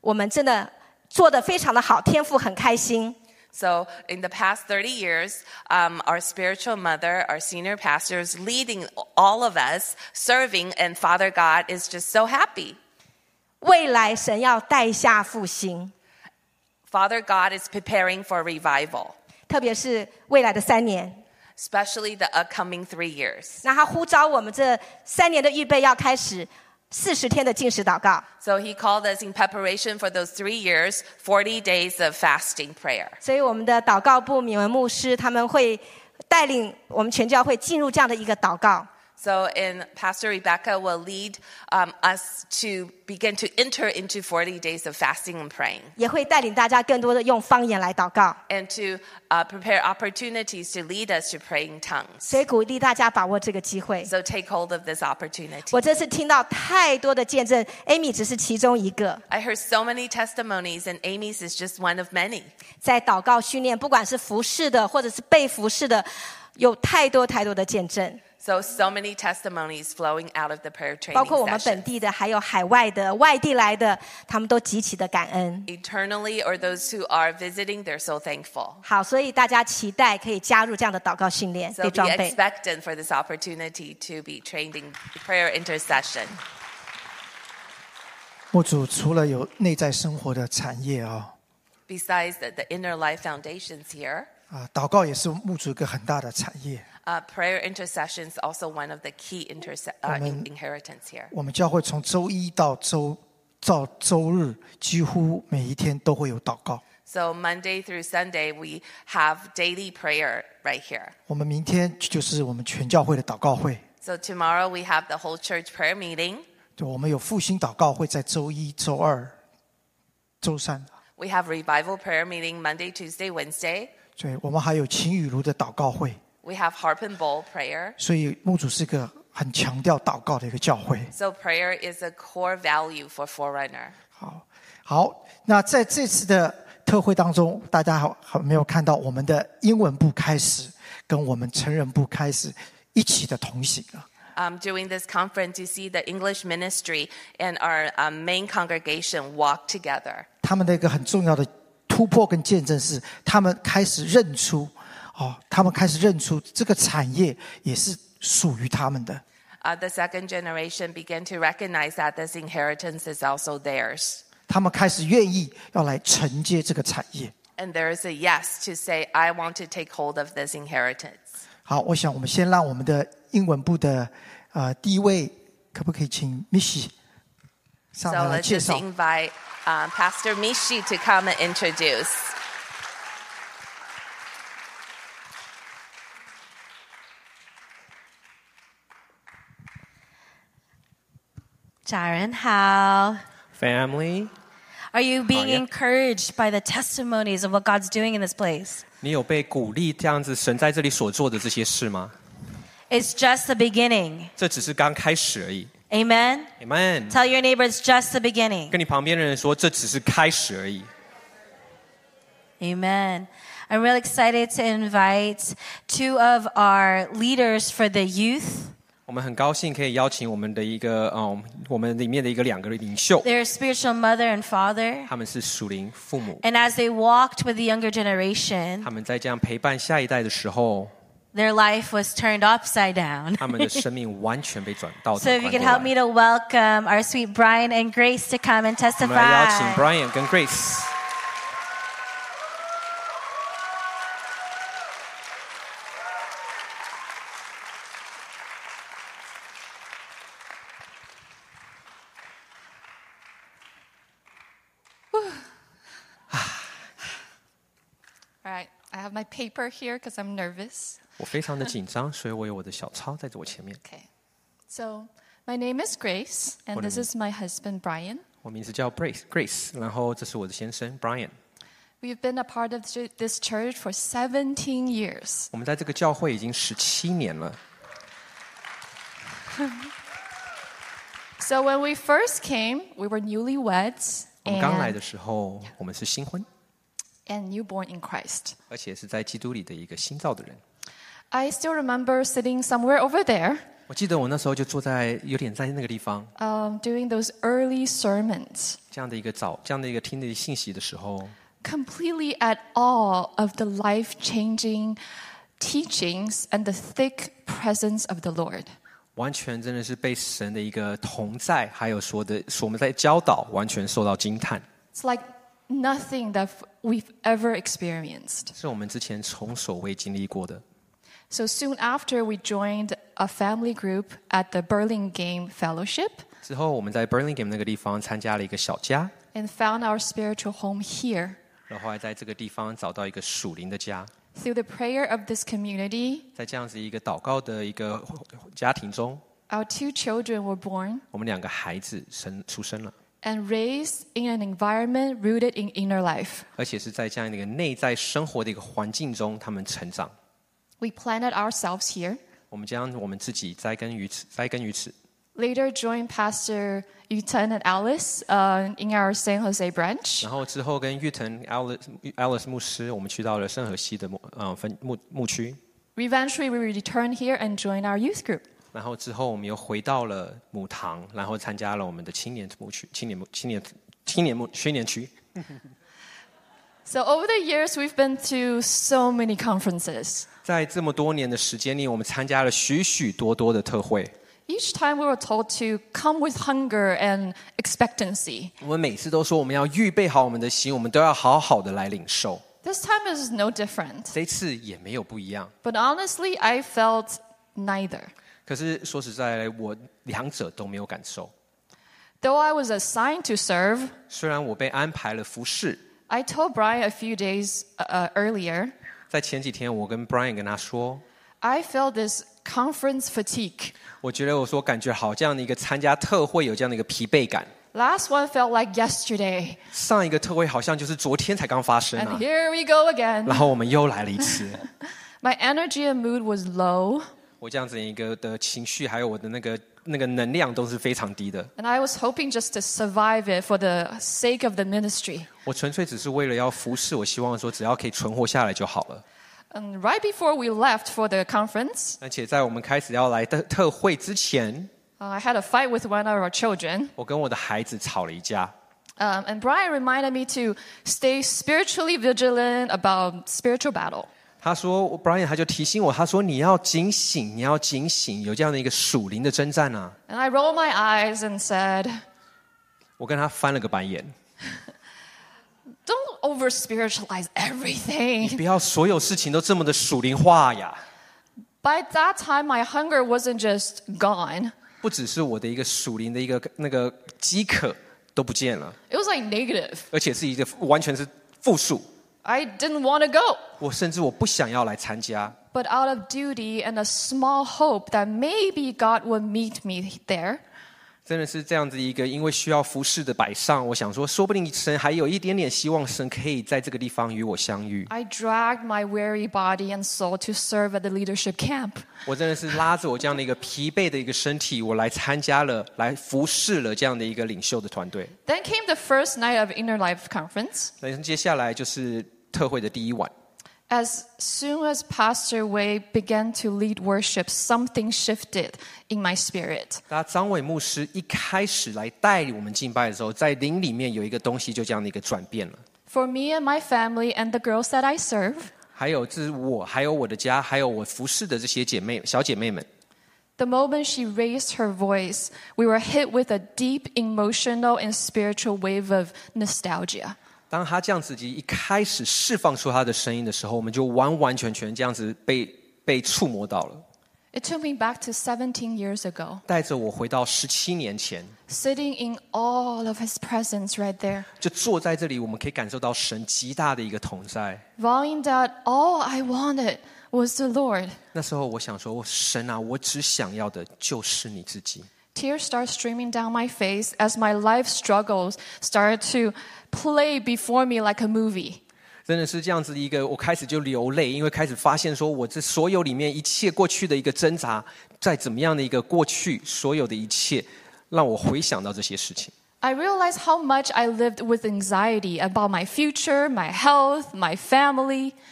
我们真的做得非常的好，天父很开心。 So in the past 30 years, our spiritual mother, our senior pastors, leading all of us, serving, and Father God is just so happy. 未来神要带下复兴， Father God is preparing for revival, 特别是未来的3年。 especially the upcoming 3 years. 那他呼召我们这3年的预备要开始40天的禁食祷告。 So he called us in preparation for those 3 years, 40 days of fasting prayer. 所以我们的祷告部敏文牧师他们会带领我们全教会进入这样的一个祷告。 So Pastor Rebecca will lead us to begin to enter into 40 days of fasting and praying. 也会带领大家更多的用方言来祷告。 And to prepare opportunities to lead us to pray in tongues. 所以鼓励大家把握这个机会。 So take hold of this opportunity. 我这次听到太多的见证 ，Amy 只是其中一个。 I heard so many testimonies, and Amy's is just one of many. 在祷告训练，不管是服侍的，或者是被服侍的，有太多的见证。 So many testimonies flowing out of the prayer training 包括我们 session. 本地的，还有海外的、外地来的，他们都极其的感恩。 Eternally, or those who are visiting, they're so thankful. 好，所以大家期待可以加入这样的祷告训练， So 被 be 装备。 expectant for this opportunity to be trained in prayer intercession. 牧主除了有内在生活的产业 Besides the inner life foundations here, 祷告也是牧主一个很大的产业。 prayer intercession is also one of the key inheritance here. 我们教会从周一到周日，几乎每一天都会有祷告。 So Monday through Sunday, we have daily prayer right here. 我们明天就是我们全教会的祷告会。 So tomorrow we have the whole church prayer meeting. 对，我们有复兴祷告会在周一、周二、周三。 We have revival prayer meeting Monday, Tuesday, Wednesday. 对，我们还有晴雨炉的祷告会。 We have harp and bowl prayer. 所以牧主是一个很强调祷告的一个教会。 So prayer is a core value for Forerunner. 好，那在这次的特会当中，大家还没有看到我们的英文部开始跟我们成人部开始一起的同行了。 During this conference, you see the English ministry and our main congregation walk together. 他们的一个很重要的突破跟见证是，他们开始认出这个产业也是属于他们的。 The second generation began to recognize that this inheritance is also theirs. 他们开始愿意要来承接这个产业。 And there is a yes to say, I want to take hold of this inheritance. 好，我想我们先让我们的英文部的第一位，可不可以请 Mishi 上 So 来 let's 介 just 绍？ invite Pastor Mishi to come and introduce. 家人好 Family, Are you being yeah. encouraged by the testimonies of what God's doing in this place? 你有被鼓励这样子神在这里所做的这些事吗？ It's just the beginning. 这只是刚开始而已。 Amen? Amen. Tell your neighbor it's just the beginning. 跟你旁边的人说，这只是开始而已。 Amen. I'm really excited to invite 2 of our leaders for the youth. 我们很高兴可以邀请我们的我们里面的2个领袖， They're spiritual mother and father. 他们是属灵父母， And as they walked with the younger generation, 他们在这样陪伴下一代的时候， their life was turned upside down. 他们的生命完全被转到 So if you 转 could 过 help me 来。 to welcome our sweet Brian and Grace to come and 我们来邀请 testify. Brian 跟 Grace。 All right, I have my paper here because I'm nervous. 我非常的紧张，所以我有我的小抄在我前面。 Okay, so my name is Grace, and this is my husband, Brian. 我名字叫 Grace， 然后这是我的先生 Brian。 We've been a part of this church for 17 years. 我们在这个教会已经17年了。 So when we first came, we were newlyweds 我们刚来 and, 的时候，我们是新婚， and newborn in Christ. 而且是在基督里的一个新造的人。 I still remember sitting somewhere over there. 我记得我那时候就坐在有点在那个地方， doing those early sermons, 这样的一个听的信息的时候， completely at awe of the life-changing teachings and the thick presence of the Lord. 完全真的是被神的一个同在，还有所我们在教导，完全受到惊叹。 It's like nothing that we've ever experienced. 是我们之前从所未经历过的。 So soon after, we joined a family group at the Burlingame Fellowship 之后，我们在 Burlingame 那个地方参加了一个小家， and found our spiritual home here. 然后还在这个地方找到一个属灵的家。 Through the prayer of this community, 在这样子一个祷告的一个家庭中， our 2 children were born 我们2个孩子出生了， and raised in an environment rooted in inner life. 而且是在这样的一个内在生活的一个环境中，他们成长。 We planted ourselves here. 我们将我们自己栽根于此。 Later joined Pastor Yutan and Alice in our San Jose branch. 然后之后跟玉腾 Alice 牧师，我们去到了圣河西的牧区。 Eventually, we returned here and joined our youth group. 然后之后我们又回到了母堂，然后参加了我们的青年区。 So over the years, we've been to so many conferences. 在这么多年的时间里，我们参加了许许多多的特会。 Each time we were told to come with hunger and expectancy. 我们每次都说我们要预备好我们的心，我们都要好好的来领受。 This time is no different. 这一次也没有不一样。 But honestly, I felt neither. 可是说实在，我2者都没有感受。 Though I was assigned to serve, 虽然我被安排了服侍， I told Brian a few days earlier, 在前几天我跟 Brian 跟他说， I felt this conference fatigue. 我觉得我说感觉好这样的一个参加特会有这样的一个疲惫感。 Last one felt like yesterday. 上一个特会好像就是昨天才刚发生 And 啊， here we go again. 然后我们又来了一次。 My energy and mood was low, 我这样子一个的情绪，还有我的那个能量都是非常低的。 and I was hoping just to survive it for the sake of the ministry. 我纯粹只是为了要服侍，我希望说只要可以存活下来就好了。 And right before we left for the conference, 而且在我们开始要来的特会之前， I had a fight with one of our children. 我跟我的孩子吵了一架。 And Brian reminded me to stay spiritually vigilant about spiritual battle. 他说 ，Brian 他就提醒我，他说你要警醒，你要警醒，有这样的一个属灵的征战啊。 And I rolled my eyes and said, 我跟他翻了个白眼， don't over spiritualize everything. 不要所有事情都这么的属灵化呀。 By that time, my hunger wasn't just gone. 不只是我的一个属灵的一个那个饥渴都不见了， It was like negative. 而且是一个完全是负数。 I didn't want to go. 我甚至我不想要来参加， But out of duty and a small hope that maybe God would meet me there, 真的是这样子一个因为需要服侍的摆上。我想说，说不定神还有一点点希望，神可以在这个地方与我相遇。 I dragged my weary body and soul to serve at the leadership camp. 我真的是拉着我这样的一个疲惫的一个身体，我来参加了，来服侍了这样的一个领袖的团队。 Then came the first night of Inner Life Conference. 那接下来就是特会的第一晚。 As soon as Pastor Wei began to lead worship, something shifted in my spirit. 大家张伟牧师一开始来带领我们敬拜的时候，在灵里面有一个东西就这样的一个转变了。 For me and my family and the girls that I serve, 还有这是我，还有我的家，还有我服侍的这些小姐妹们。 the moment she raised her voice, we were hit with a deep emotional and spiritual wave of nostalgia. 当他这样子一开始释放出他的声音的时候，我们就完完全全这样子被触摸到了。 It took me back to 17 years ago, 带着我回到17年前， sitting in all of His presence right there, 就坐在这里，我们可以感受到神极大的一个同在。 vowing that all I wanted was the Lord. 那时候我想说，神啊，我只想要的就是你自己。 Tears start streaming down my face as my life struggles start to play before me like a movie. 真的是这样子一个，我开始就流泪，因为开始发现说，我这所有里面一切过去的一个挣扎，在怎么样的一个过去，所有的一切，让我回想到这些事情。 I realized how much I lived with anxiety about my future, my health, my family.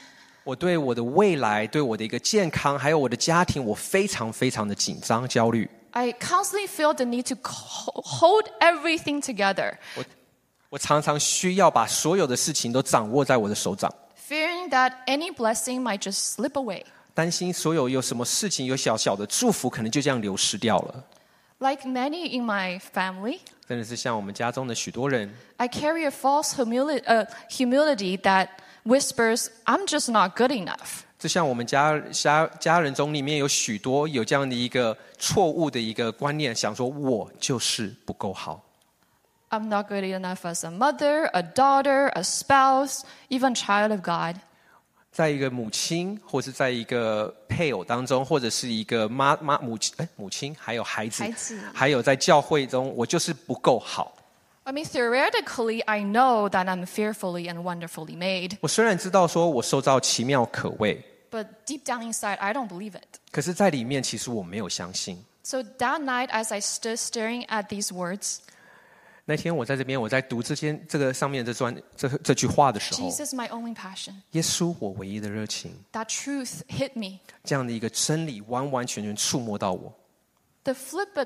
我对我的未来，对我的一个健康，还有我的家庭，我非常非常的紧张、焦虑。 I constantly feel the need to hold everything together, 我常常需要把所有的事情都掌握在我的手掌， fearing that any blessing might just slip away. 担心所有什么事情有小小的祝福，可能就这样流失掉了。 Like many in my family, 真的是像我们家中的许多人， I carry a false humility that whispers, I'm just not good enough. 就像我们家人中里面有许多有这样的一个错误的一个观念，想说我就是不够好。 I'm not good enough as a mother, a daughter, a spouse, even child of God. 在一个母亲，或是在一个配偶当中，或者是一个母亲，还有孩子，还有在教会中，我就是不够好。 I mean, theoretically, I know that I'm fearfully and wonderfully made. 我虽然知道说我受造奇妙可畏， But deep down inside, I don't believe it. 可是在里面其实我没有相信。 So that night, as I stood staring at these words, 那天我在这边，我在读这个上面这句话的时候， Jesus, my only passion. 耶稣我唯一的热情， That truth hit me. 这样的一个真理完完全全触摸到我。 The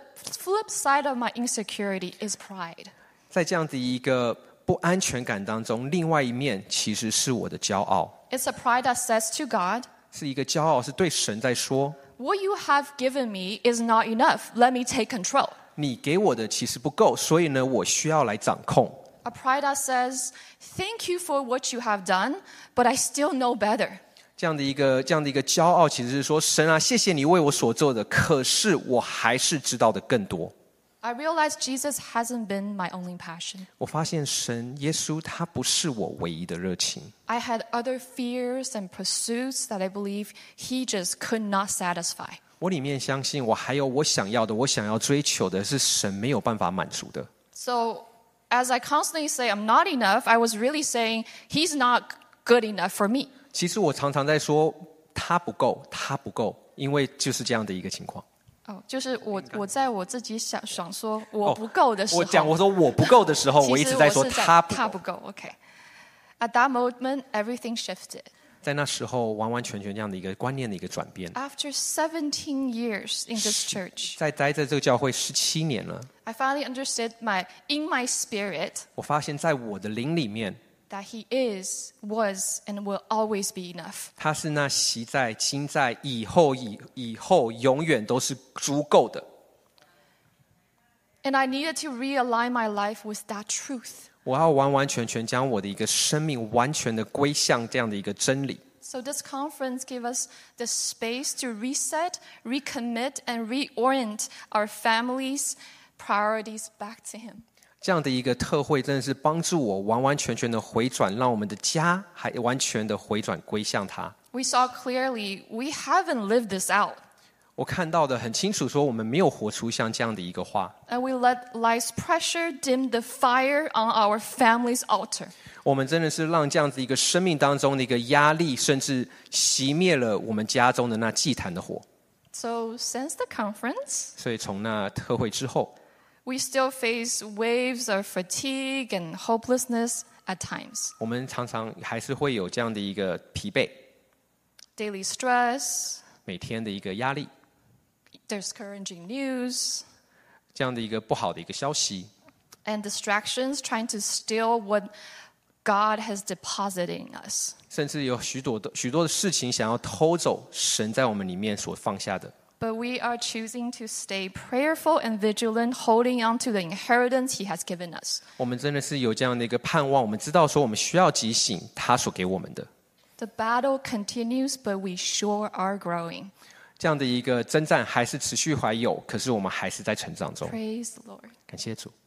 flip side of my insecurity is pride. 在这样的一个不安全感当中，另外一面其实是我的骄傲。 It's a pride that says to God, 是一个骄傲，是对神在说 what you have given me is not enough. Let me take control. 你给我的其实不够，所以呢，我需要来掌控。 A pride that says, thank you for what you have done, but I still know better. 这样的一个骄傲，其实是说神啊，谢谢你为我所做的，可是我还是知道的更多。 I realize Jesus hasn't been my only passion. 我发现神耶稣他不是我唯一的热情。 I had other fears and pursuits that I believe he just could not satisfy. 我里面相信，我还有我想要的，我想要追求的是神没有办法满足的。 So as I constantly say I'm not enough, I was really saying he's not good enough for me. 其实我常常在说他不够，他不够，因为就是这样的一个情况。 就是我在我自己想说我不够的时候， 我说我不够的时候，我一直在说他不够。 Okay. At that moment, everything shifted. 在那时候，完完全全这样的一个观念的一个转变。 After 17 years in this church, 在待在这个教会17年了， I finally understood in my spirit 我发现在我的灵里面， that he is, was, and will always be enough. 他是那昔在、今在、以后永远都是足够的。 And I needed to realign my life with that truth. 我要完完全全将我的一个生命完全的归向这样的一个真理。 So this conference gave us the space to reset, recommit, and reorient our families' priorities back to him. 这样的一个特会真的是帮助我完完全全的回转，让我们的家还完全的回转归向他。 We saw clearly we haven't lived this out. 我看到的很清楚，说我们没有活出像这样的一个话。 And we let life's pressure dim the fire on our family's altar. 我们真的是让这样子一个生命当中的一个压力，甚至熄灭了我们家中的那祭坛的火。 So since the conference, 所以从那特会之后， we still face waves of fatigue and hopelessness at times. 我们常常还是会有这样的一个疲惫， Daily stress, 每天的一个压力， discouraging news, 这样的一个不好的一个消息， and distractions trying to steal what God has deposited in us. 甚至有许多的事情想要偷走神在我们里面所放下的。 But we are choosing to stay prayerful and vigilant, holding on to the inheritance He has given us. 我们真的是有这样的一个盼望，我们知道说我们需要警醒他所给我们的。 The battle continues, but we sure are growing. 这样的一个征战还是持续还有，可是我们还是在成长中。 Praise the Lord. 感谢主。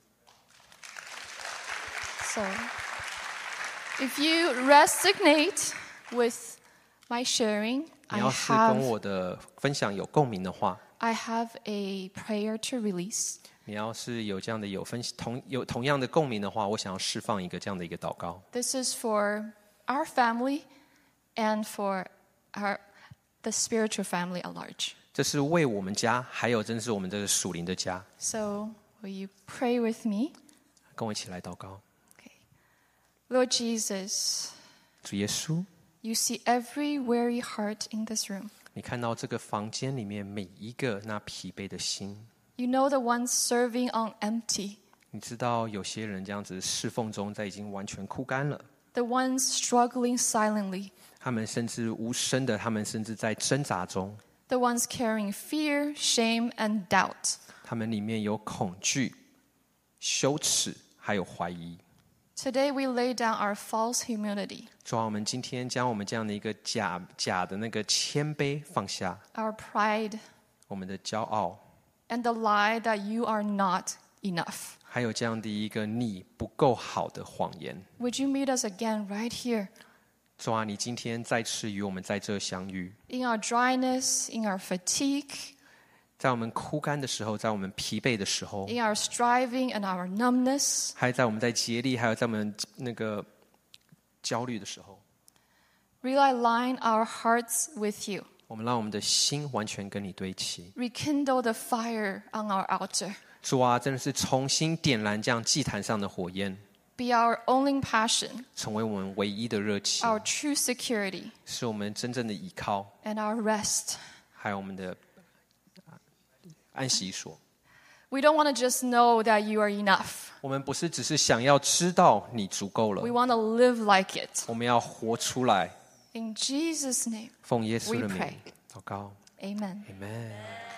So, if you resonate with my sharing, 你要是跟我的分享有共鸣的话， I have a prayer to release. 你要是有这样的有同样的共鸣的话，我想要释放一个这样的一个祷告。 This is for our family and for the spiritual family at large. 这是为我们家，还有真是我们这个属灵的家。 So, will you pray with me? 跟我一起来祷告。 Lord Jesus, 主耶稣， You see every weary heart in this room. 你看到这个房间里面每一个那疲惫的心。 You know the ones serving on empty. 你知道有些人这样子侍奉中，在已经完全枯干了。 The ones struggling silently. 他们甚至无声的，他们甚至在挣扎中。 The ones carrying fear, shame, and doubt. 他们里面有恐惧、羞耻，还有怀疑。 Today we lay down our false humility. 主啊，我们今天将我们这样的一个假的那个谦卑放下， Our pride, 我们的骄傲， and the lie that you are not enough. 还有这样的一个你不够好的谎言。 Would you meet us again right here? 主啊，你今天再次与我们在这相遇， In our dryness, in our fatigue, 在我们枯干的时候，在我们疲惫的时候， in our striving and our numbness. 还在我们在竭力，还有在我们那个焦虑的时候， Realign our hearts with you. 我们让我们的心完全跟你对齐。 Rekindle the fire on our altar. 主啊，真的是重新点燃这样祭坛上的火焰， Be our only passion, 成为我们唯一的热情， our true security, 是我们真正的依靠， and our rest. 还有我们的安息所。 We don't want to just know that you are enough. 我们不是只是想要知道你足够了 We，want to live like it. 我们要活出来。 In Jesus' name, 奉耶稣的 We 名 pray. 祷告 amen. ，Amen，Amen。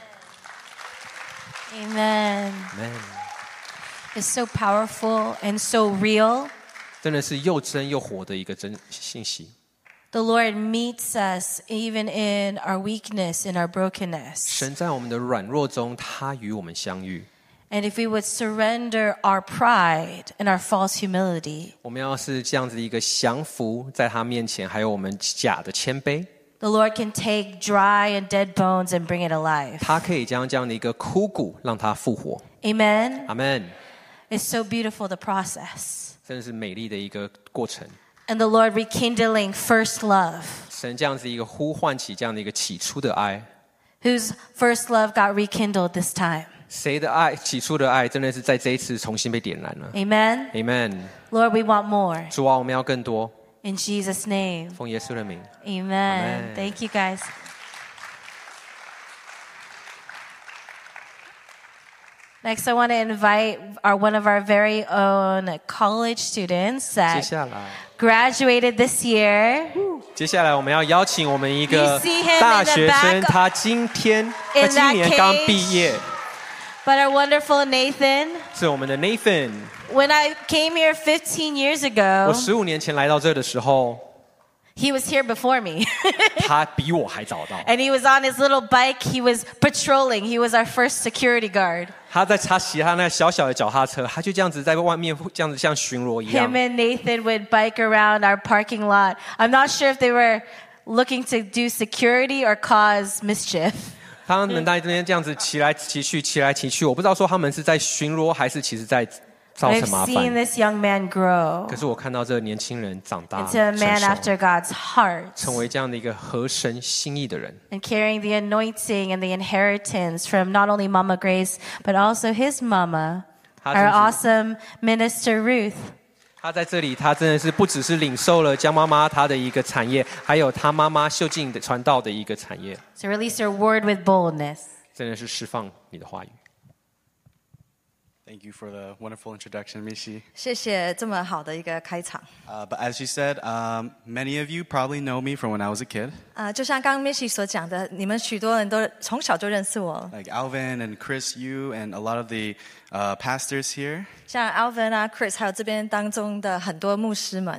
Amen. It's so powerful and so real. 真的是又真又活的一个真信息。 The Lord meets us even in our weakness, in our brokenness. 神在我们的软弱中，他与我们相遇。 And if we would surrender our pride and our false humility, 我们要是这样子的一个降服在他面前，还有我们假的谦卑， the Lord can take dry and dead bones and bring it alive. 他可以将这样的一个枯骨让它复活。 Amen. 阿门。 It's so beautiful, the process. 真的是美丽的一个过程。 And the Lord rekindling first love. 神这样子一个呼唤起这样的一个起初的爱， Whose first love got rekindled this time? 谁的爱起初的爱真的是在这一次重新被点燃了。 Amen. Amen。 Lord, we want more. 主啊，我们要更多， In Jesus' name. 奉耶稣的名。 Amen. Amen. Thank you, guys. Next, I want to invite one of our very own college students 接 that 下来， graduated this year. 接下来我们要邀请我们一个 You see him in the 大学生， back 他今年 in 今 that 年刚 cage. 毕业， But our wonderful Nathan, 是我们的 Nathan。 when I came here 15 years 我 ago, 15年前来到这的时候， he was here before me. 他比我还早到。 And he was on his little bike. He was patrolling. He was our first security guard. 他骑他那小小的脚踏车，他就这样子在外面这样子像巡逻一样 Him。and Nathan would bike around our parking lot. I'm not sure if they were looking to do security or cause mischief. 他们在这边这样子骑来骑去，骑来骑去，我不知道说他们是在巡逻还是其实在造 I've 成麻 seen 烦。 this young man grow 可是我看到这个年轻人长大 into a 成 man 熟， after God's heart 成为这样的一个合神心意的人。 and carrying the anointing and the inheritance from not only Mama Grace, but also his mama, 他 our 真是 awesome minister Ruth. 他在这里，他真的是不只是领受了江妈妈她的一个产业，还有他妈妈秀静的传道的一个产业， So release your word with boldness. 真的是释放你的话语。 Thank you for the wonderful introduction, Mishi. 谢谢这么好的一个开场。 But as she said, many of you probably know me from when I was a kid. 就像刚刚 Mishi 所讲的，你们许多人都从小就认识我， Like Alvin and Chris, you, and a lot of the pastors here. 像 Alvin 啊、Chris， 还有这边当中的很多牧师们。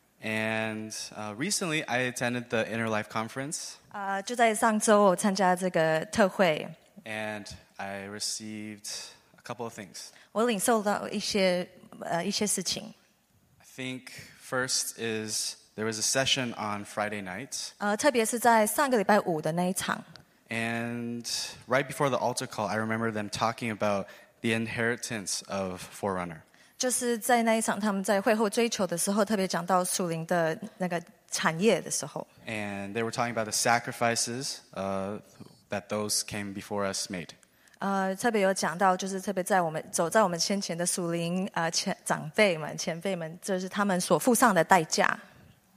And recently, I attended the Inner Life Conference, 就在上周我参加这个特会， and I received a couple of things. 我领受到一些事情。 I think first is there was a session on Friday nights, 特别是在上个礼拜五的那一场， and right before the altar call, I remember them talking about the inheritance of Forerunner. 就是在那一场他们在会后追求的时候，特别讲到属灵的那个产业的时候， And they were talking about the sacrifices that those came before us made. 特别有讲到，就是特别在我们走在我们先前的属灵前辈们、前辈们，这是他们所付上的代价。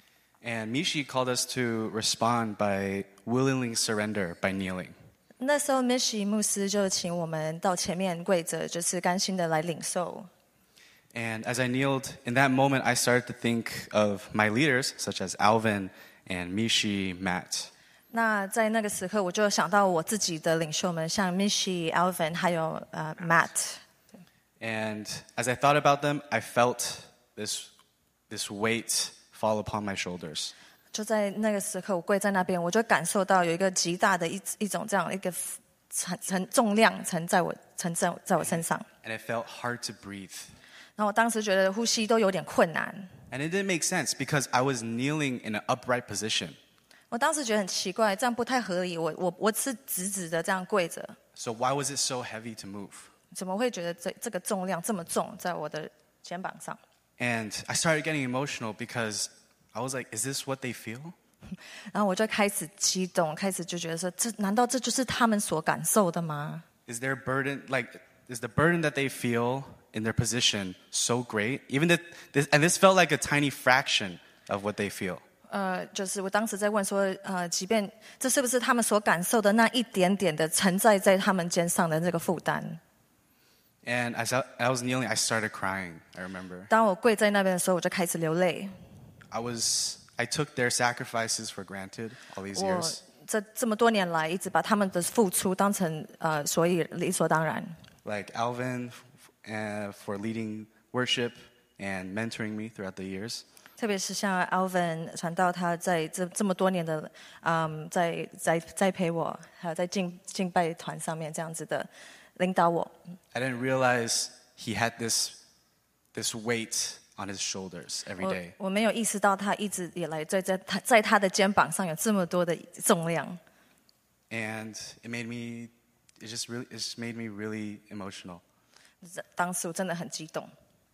And Mishi called us to respond by willingly surrender by kneeling. 那时候 Mishi 牧师就请我们到前面跪着，就是甘心的来领受。 And as I kneeled, in that moment, I started to think of my leaders, such as Alvin and Mishi, Matt. 那在那个时刻，我就想到我自己的领袖们，像 Mishi、Alvin 还有Matt。 And as I thought about them, I felt this weight fall upon my shoulders. 就在那个时刻，我跪在那边，我就感受到有一个极大的一种这样一个重量承在我身上。 And it felt hard to breathe. 然后我当时觉得呼吸都有点困难。 And it didn't make sense because I was kneeling in an upright position. 我当时觉得很奇怪，这样不太合理。我是直直的这样跪着。 So why was it so heavy to move? 怎么会觉得这个重量这么重在我的肩膀上？ And I started getting emotional because I was like, is this what they feel? 然后我就开始激动，开始就觉得说，难道这就是他们所感受的吗？ Is the burden that they feel in their position so great? Even this felt like a tiny fraction of what they feel. 就是我当时在问说，即便这是不是他们所感受的那一点点的承载在他们肩上的这个负担？ And as I was kneeling, I started crying, I remember. 当我跪在那边的时候，我就开始流泪。 I took their sacrifices for granted all these 我 years. 这么多年来，一直把他们的付出当成所以理所当然。 Like Alvin for leading worship and mentoring me throughout the years. 特别是像 Alvin 传道，他在这么多年的在陪我，还有在敬拜团上面这样子的领导我。 I didn't realize he had this weight on his shoulders every day. 我没有意识到他一直以来在他的肩膀上有这么多的重量。 And it just made me really emotional. 当时我真的很激动。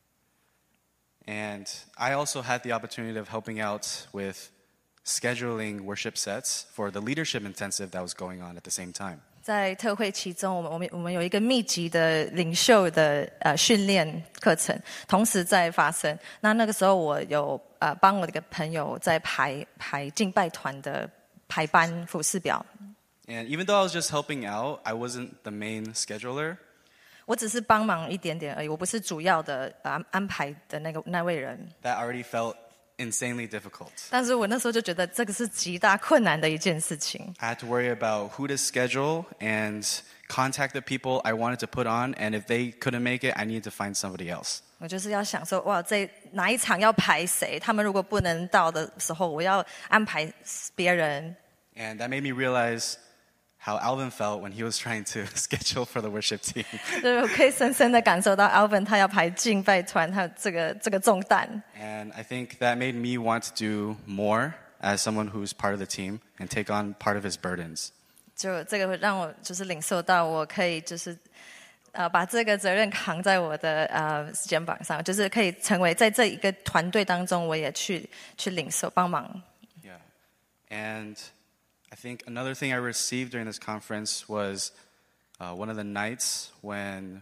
And I also had the opportunity of helping out with scheduling worship sets for the leadership intensive that was going on at the same time. 在特会期中，我们有一个密集的领袖的训练课程，同时在发生。那个时候，我有帮我的一个朋友在排敬拜团的排班服侍表。 And even though I was just helping out, I wasn't the main scheduler. 我只是帮忙一点点而已，我不是主要的安排的那位人。 That already felt insanely difficult. 但是我那时候就觉得这个是极大困难的一件事情。 I had to worry about who to schedule and contact the people I wanted to put on, and if they couldn't make it, I needed to find somebody else. 我就是要想说，哇，这哪一场要排谁？他们如果不能到的时候，我要安排别人。 And that made me realize how Alvin felt when he was trying to schedule for the worship team. 就是我可以深深的感受到 Alvin 他要排敬拜团，他有这个重担。 And I think that made me want to do more as someone who's part of the team and take on part of his burdens. 就这个让我就是领受到，我可以就是把这个责任扛在我的肩膀上，就是可以成为在这一个团队当中，我也去领受帮忙。 Yeah. And I think another thing I received during this conference was one of the nights when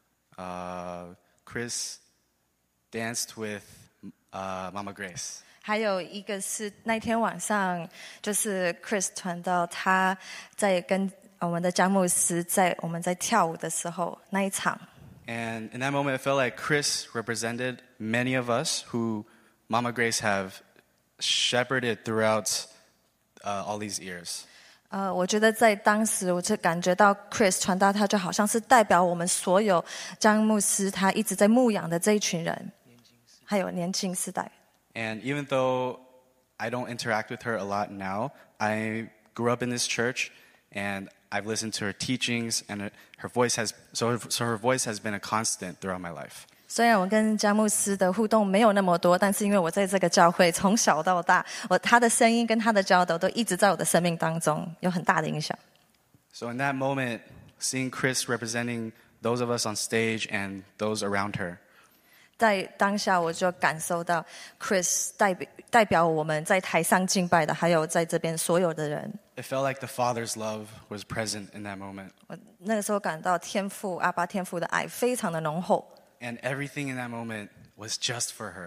Chris danced with Mama Grace. 还有一个是那天晚上，就是 Chris 传到他在跟我们的詹姆斯我们在跳舞的时候那一场。 And in that moment, it felt like Chris represented many of us who Mama Grace have shepherded throughout all these years. 我觉得在当时，我就感觉到 Chris 传道，他就好像是代表我们所有詹姆斯他一直在牧养的这一群人，还有年轻世代。 And even though I don't interact with her a lot now, I grew up in this church, and I've listened to her teachings, and her voice has been a constant throughout my life. 虽然我跟詹姆斯的互动没有那么多，但是因为我在这个教会从小到大，他的声音跟他的教导都一直在我的生命当中有很大的影响。 So in that moment, seeing Chris representing those of us on stage and those around her, 在当下我就感受到 Chris 代表我们在台上敬拜的，还有在这边所有的人。 it felt like the Father's love was present in that moment. 我那个时候感到阿爸天父的爱非常的浓厚。 And everything in that moment was just for her.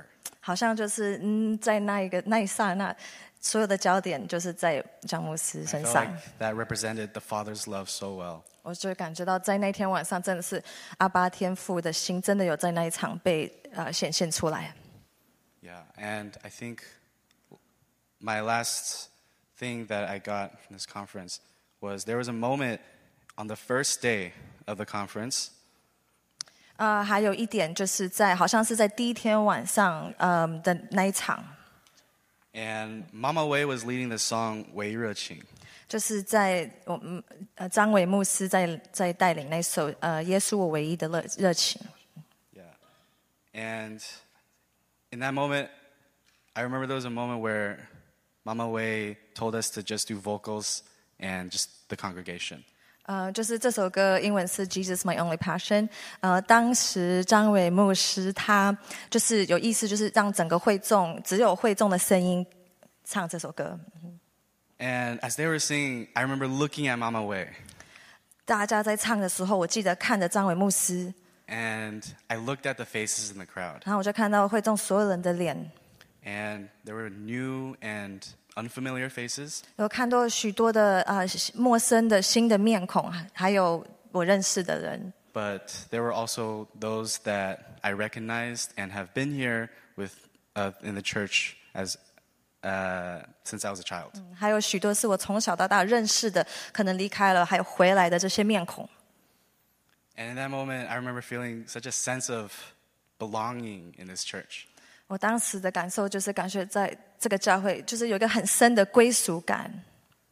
好像就是在那一刹那，所有的焦点就是在张牧师 I 身 felt 上。 like that represented the Father's love so well. 我就感觉到在那天晚上，真的是阿爸天父的心真的有在那一场被显现出来。 Yeah, and I think my last thing that I got from this conference was there was a moment on the first day of the conference. 还有一点就是好像是在第一天晚上的那一场， And Mama Wei was leading the song 微热情。 就是在张伟牧师在带领那首耶稣我唯一的热情。 Yeah. And in that moment, I remember there was a moment where Mama Wei told us to just do vocals and just the congregation. 就是这首歌英文是 Jesus My Only Passion。当时张伟牧师他就是有意思，就是让整个会众只有会众的声音唱这首歌。 And as they were singing, I remember looking at Mama Wei. 大家在唱的时候，我记得看着张伟牧师， And I looked at the faces in the crowd. 然后我就看到会众所有人的脸， And there were new and unfamiliar faces. 有看到许多的陌生的新的面孔，还有我认识的人。 But there were also those that I recognized and have been here with in the church since I was a child. 还有许多是我从小到大认识的，可能离开了还有回来的这些面孔。 And in that moment, I remember feeling such a sense of belonging in this church. 我当时的感受就是感觉在这个教会就是有一个很深的归属感。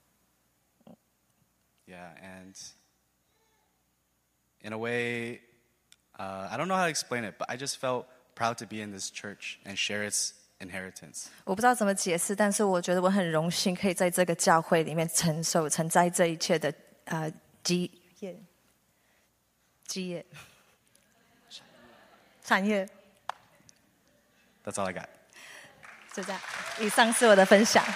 Yeah, and in a way, I don't know how to explain it, but I just felt proud to be in this church and share its inheritance. 我不知道怎么解释，但是我觉得我很荣幸可以在这个教会里面承载这一切的基业产业。 That's all I got. 就这样，以上是我的分享。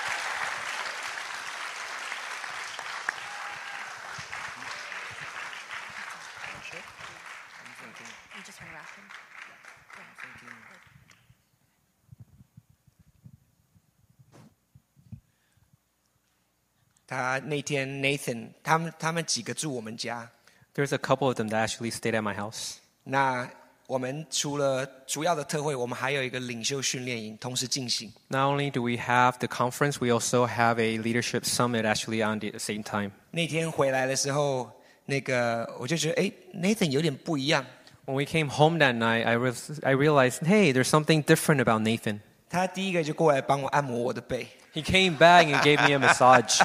他那天 Nathan 他们几个住我们家。 There's a couple of them that actually stayed at my house. 那我们除了主要的特会，我们还有一个领袖训练营同时进行。 Not only do we have the conference, we also have a leadership summit actually on the same time. 那天回来的时候，我就觉得Nathan 有点不一样。 When we came home that night, I realized, hey, there's something different about Nathan. 他第一个就过来帮我按摩我的背。 He came back and gave me a massage.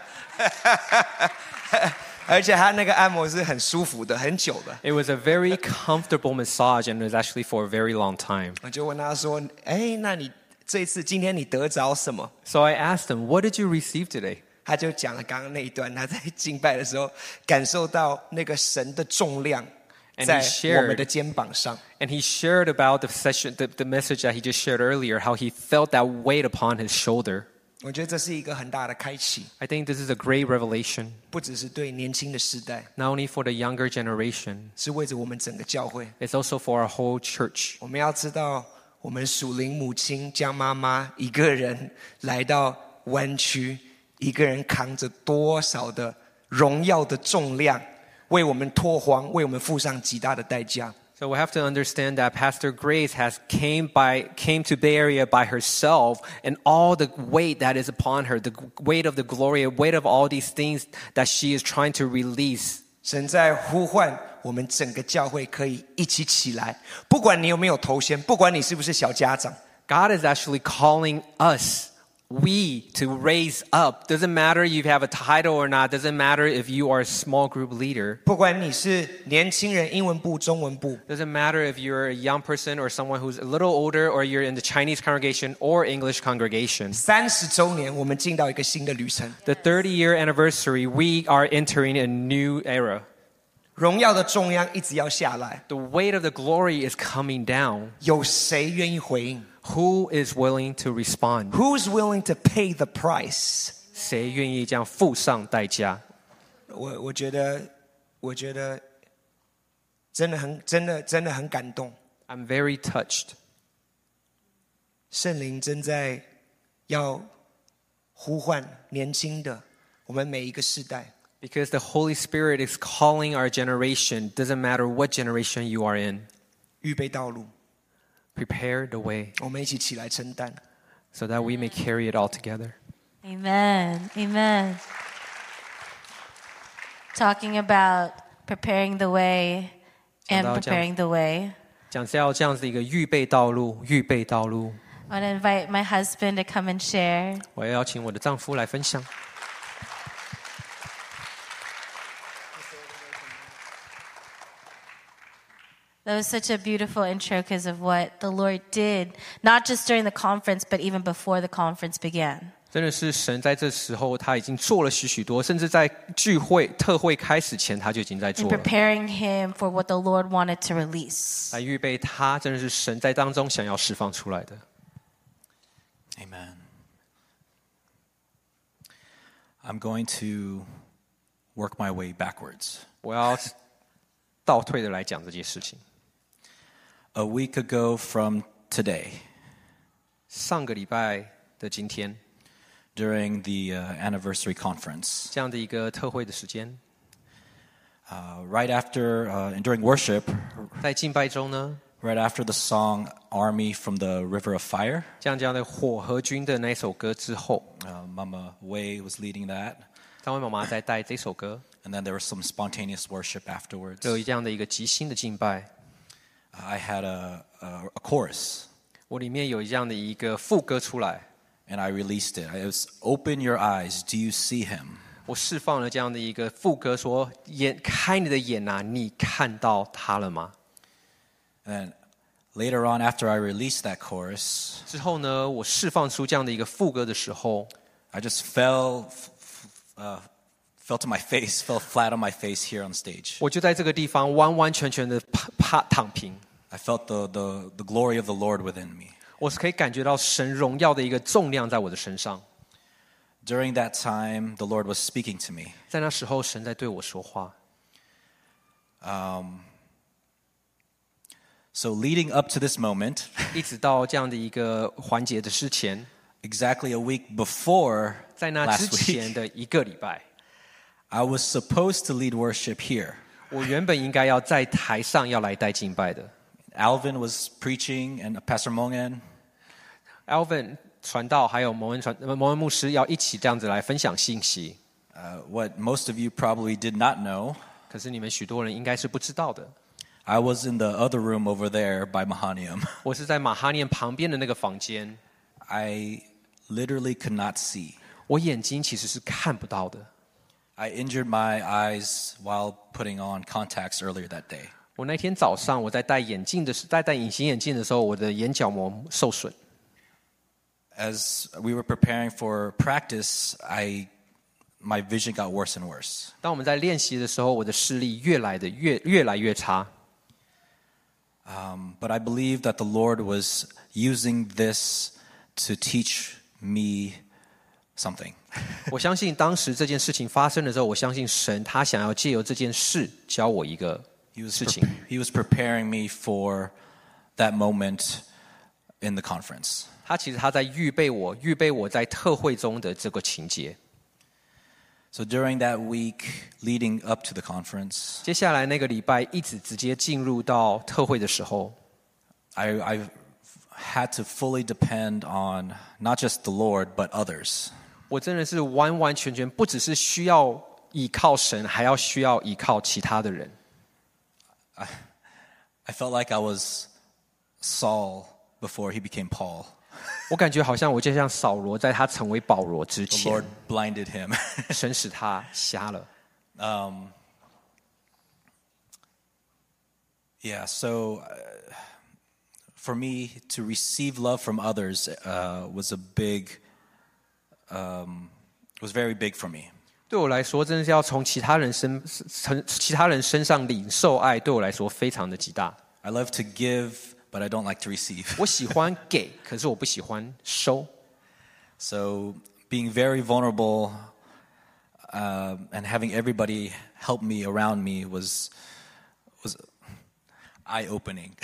而且他那个按摩是很舒服的，很久的。 It was a very comfortable massage, and it was actually for a very long time. 我就问他说：“那你今天你得着什么？” So I asked him, "What did you receive today?" 他就讲了刚刚那一段，他在敬拜的时候感受到那个神的重量在我们的肩膀上。 And he shared about the message that he just shared earlier, how he felt that weight upon his shoulder. 我觉得这是一个很大的开启。 I think this is a great revelation. 不只是对年轻的世代， Not only for the younger generation, 是为着我们整个教会。 it's also for our whole church. 我们要知道，我们属灵母亲江妈妈一个人来到湾区，一个人扛着多少的荣耀的重量，为我们拓荒，为我们付上极大的代价。 So we have to understand that Pastor Grace came to Bay Area by herself, and all the weight that is upon her, the weight of the glory, weight of all these things that she is trying to release. 神在呼唤我们整个教会可以一起起来，不管你有没有头衔，不管你是不是小家长。 God is actually calling us, we, to raise up. Doesn't matter if you have a title or not. Doesn't matter if you are a small group leader. 不管你是年轻人，英文部、中文部。 Doesn't matter if you're a young person or someone who's a little older, or you're in the Chinese congregation or English congregation. 30周年，我们进到一个新的旅程。 The 30-year anniversary, we are entering a new era. 荣耀的重量一直要下来。 The weight of the glory is coming down. 有谁愿意回应？ Who is willing to respond? Who's willing to pay the price? 谁愿意这样付上代价？ 我觉得真的很感动。 I'm very touched. 圣灵正在要呼唤年轻的我们每一个世代。 Because the Holy Spirit is calling our generation, doesn't matter what generation you are in. 预备道路， Prepare the way 我们一起起来承担。 so that we may carry it all together. Amen. Amen. Talking about preparing the way and 讲到这样， preparing the way. 讲到这样子一个预备道路，预备道路。 I want to invite my husband to come and share. 我要邀请我的丈夫来分享。 That was such a beautiful intro because of what the Lord did, not just during the conference, but even before the conference began. 真的是神在这时候他已经做了许多，甚至在聚会特会开始前他就已经在 In 做了， preparing him for what the Lord wanted to release. 来预备他，真的是神在当中想要释放出来的。 Amen. I'm going to work my way backwards. 我要倒退的来讲这件事情。 A week ago from today, 上个礼拜的今天， during the anniversary conference, 这样的一个特会的时间， right after, and during worship, 在敬拜中呢， right after the song Army from the River of Fire, 这样的火和军的那一首歌之后， Mama Wei was leading that. 张伟妈妈在带这首歌， And then there was some spontaneous worship afterwards. 有这样的一个即兴的敬拜。 I had a chorus. 我里面有这样的一个副歌出来， And I released it. It was, "Open your eyes. Do you see him?" 我释放了这样的一个副歌，说：开你的眼啊，你看到他了吗？ And later on, after I released that chorus, 之后呢，我释放出这样的一个副歌的时候， I just fell to my face, fell flat on my face here on stage. 我就在这个地方完完全全的躺平。 I felt the glory of the Lord within me. 我是可以感觉到神荣耀的一个重量在我的身上。 During that time, the Lord was speaking to me. 在那时候，神在对我说话。 So leading up to this moment, 一直到这样的一个环节的之前， exactly a week before 在那之 last 前 week, 的一个礼拜， I was supposed to lead worship here. 我原本应该要在台上要来带敬拜的。 Alvin was preaching and Pastor Mongan. Alvin 传道还有蒙恩牧师要一起这样子来分享信息。 What most of you probably did not know, 可是你们许多人应该是不知道的。 I was in the other room over there by Mahaniam. 我是在马哈念旁边的那个房间， I literally could not see. 我眼睛其实是看不到的。 I injured my eyes while putting on contacts earlier that day. 我那天早上我在戴隐形眼镜的时候，我的眼角膜受损。 As we were preparing for practice, my vision got worse and worse. 当我们在练习的时候，我的视力越来越差。 But I believe that the Lord was using this to teach me something. 我相信当时这件事情发生的时候，我相信神他想要借由这件事教我一个事情。 He was preparing me for that moment in the conference. 他其实他在预备我在特会中的这个情节。 So during that week leading up to the conference, 接下来那个礼拜一直直接进入到特会的时候， I had to fully depend on not just the Lord but others. 我真的是完完全全不只是需要依靠神，还要需要依靠其他的人。 I felt like I was Saul before he became Paul. 我感觉好像我就像扫罗，在他成为保罗之 The 前， Lord blinded him. 神使他瞎了。 Yeah, so for me to receive love from others was very big for me. 对我来说，真的是要从其他人身上领受爱，对我来说非常的极大。 I love to give, but I don't like to receive. 我喜欢给，可是我不喜欢收。 So being very vulnerable and having everybody help me around me was eye-opening.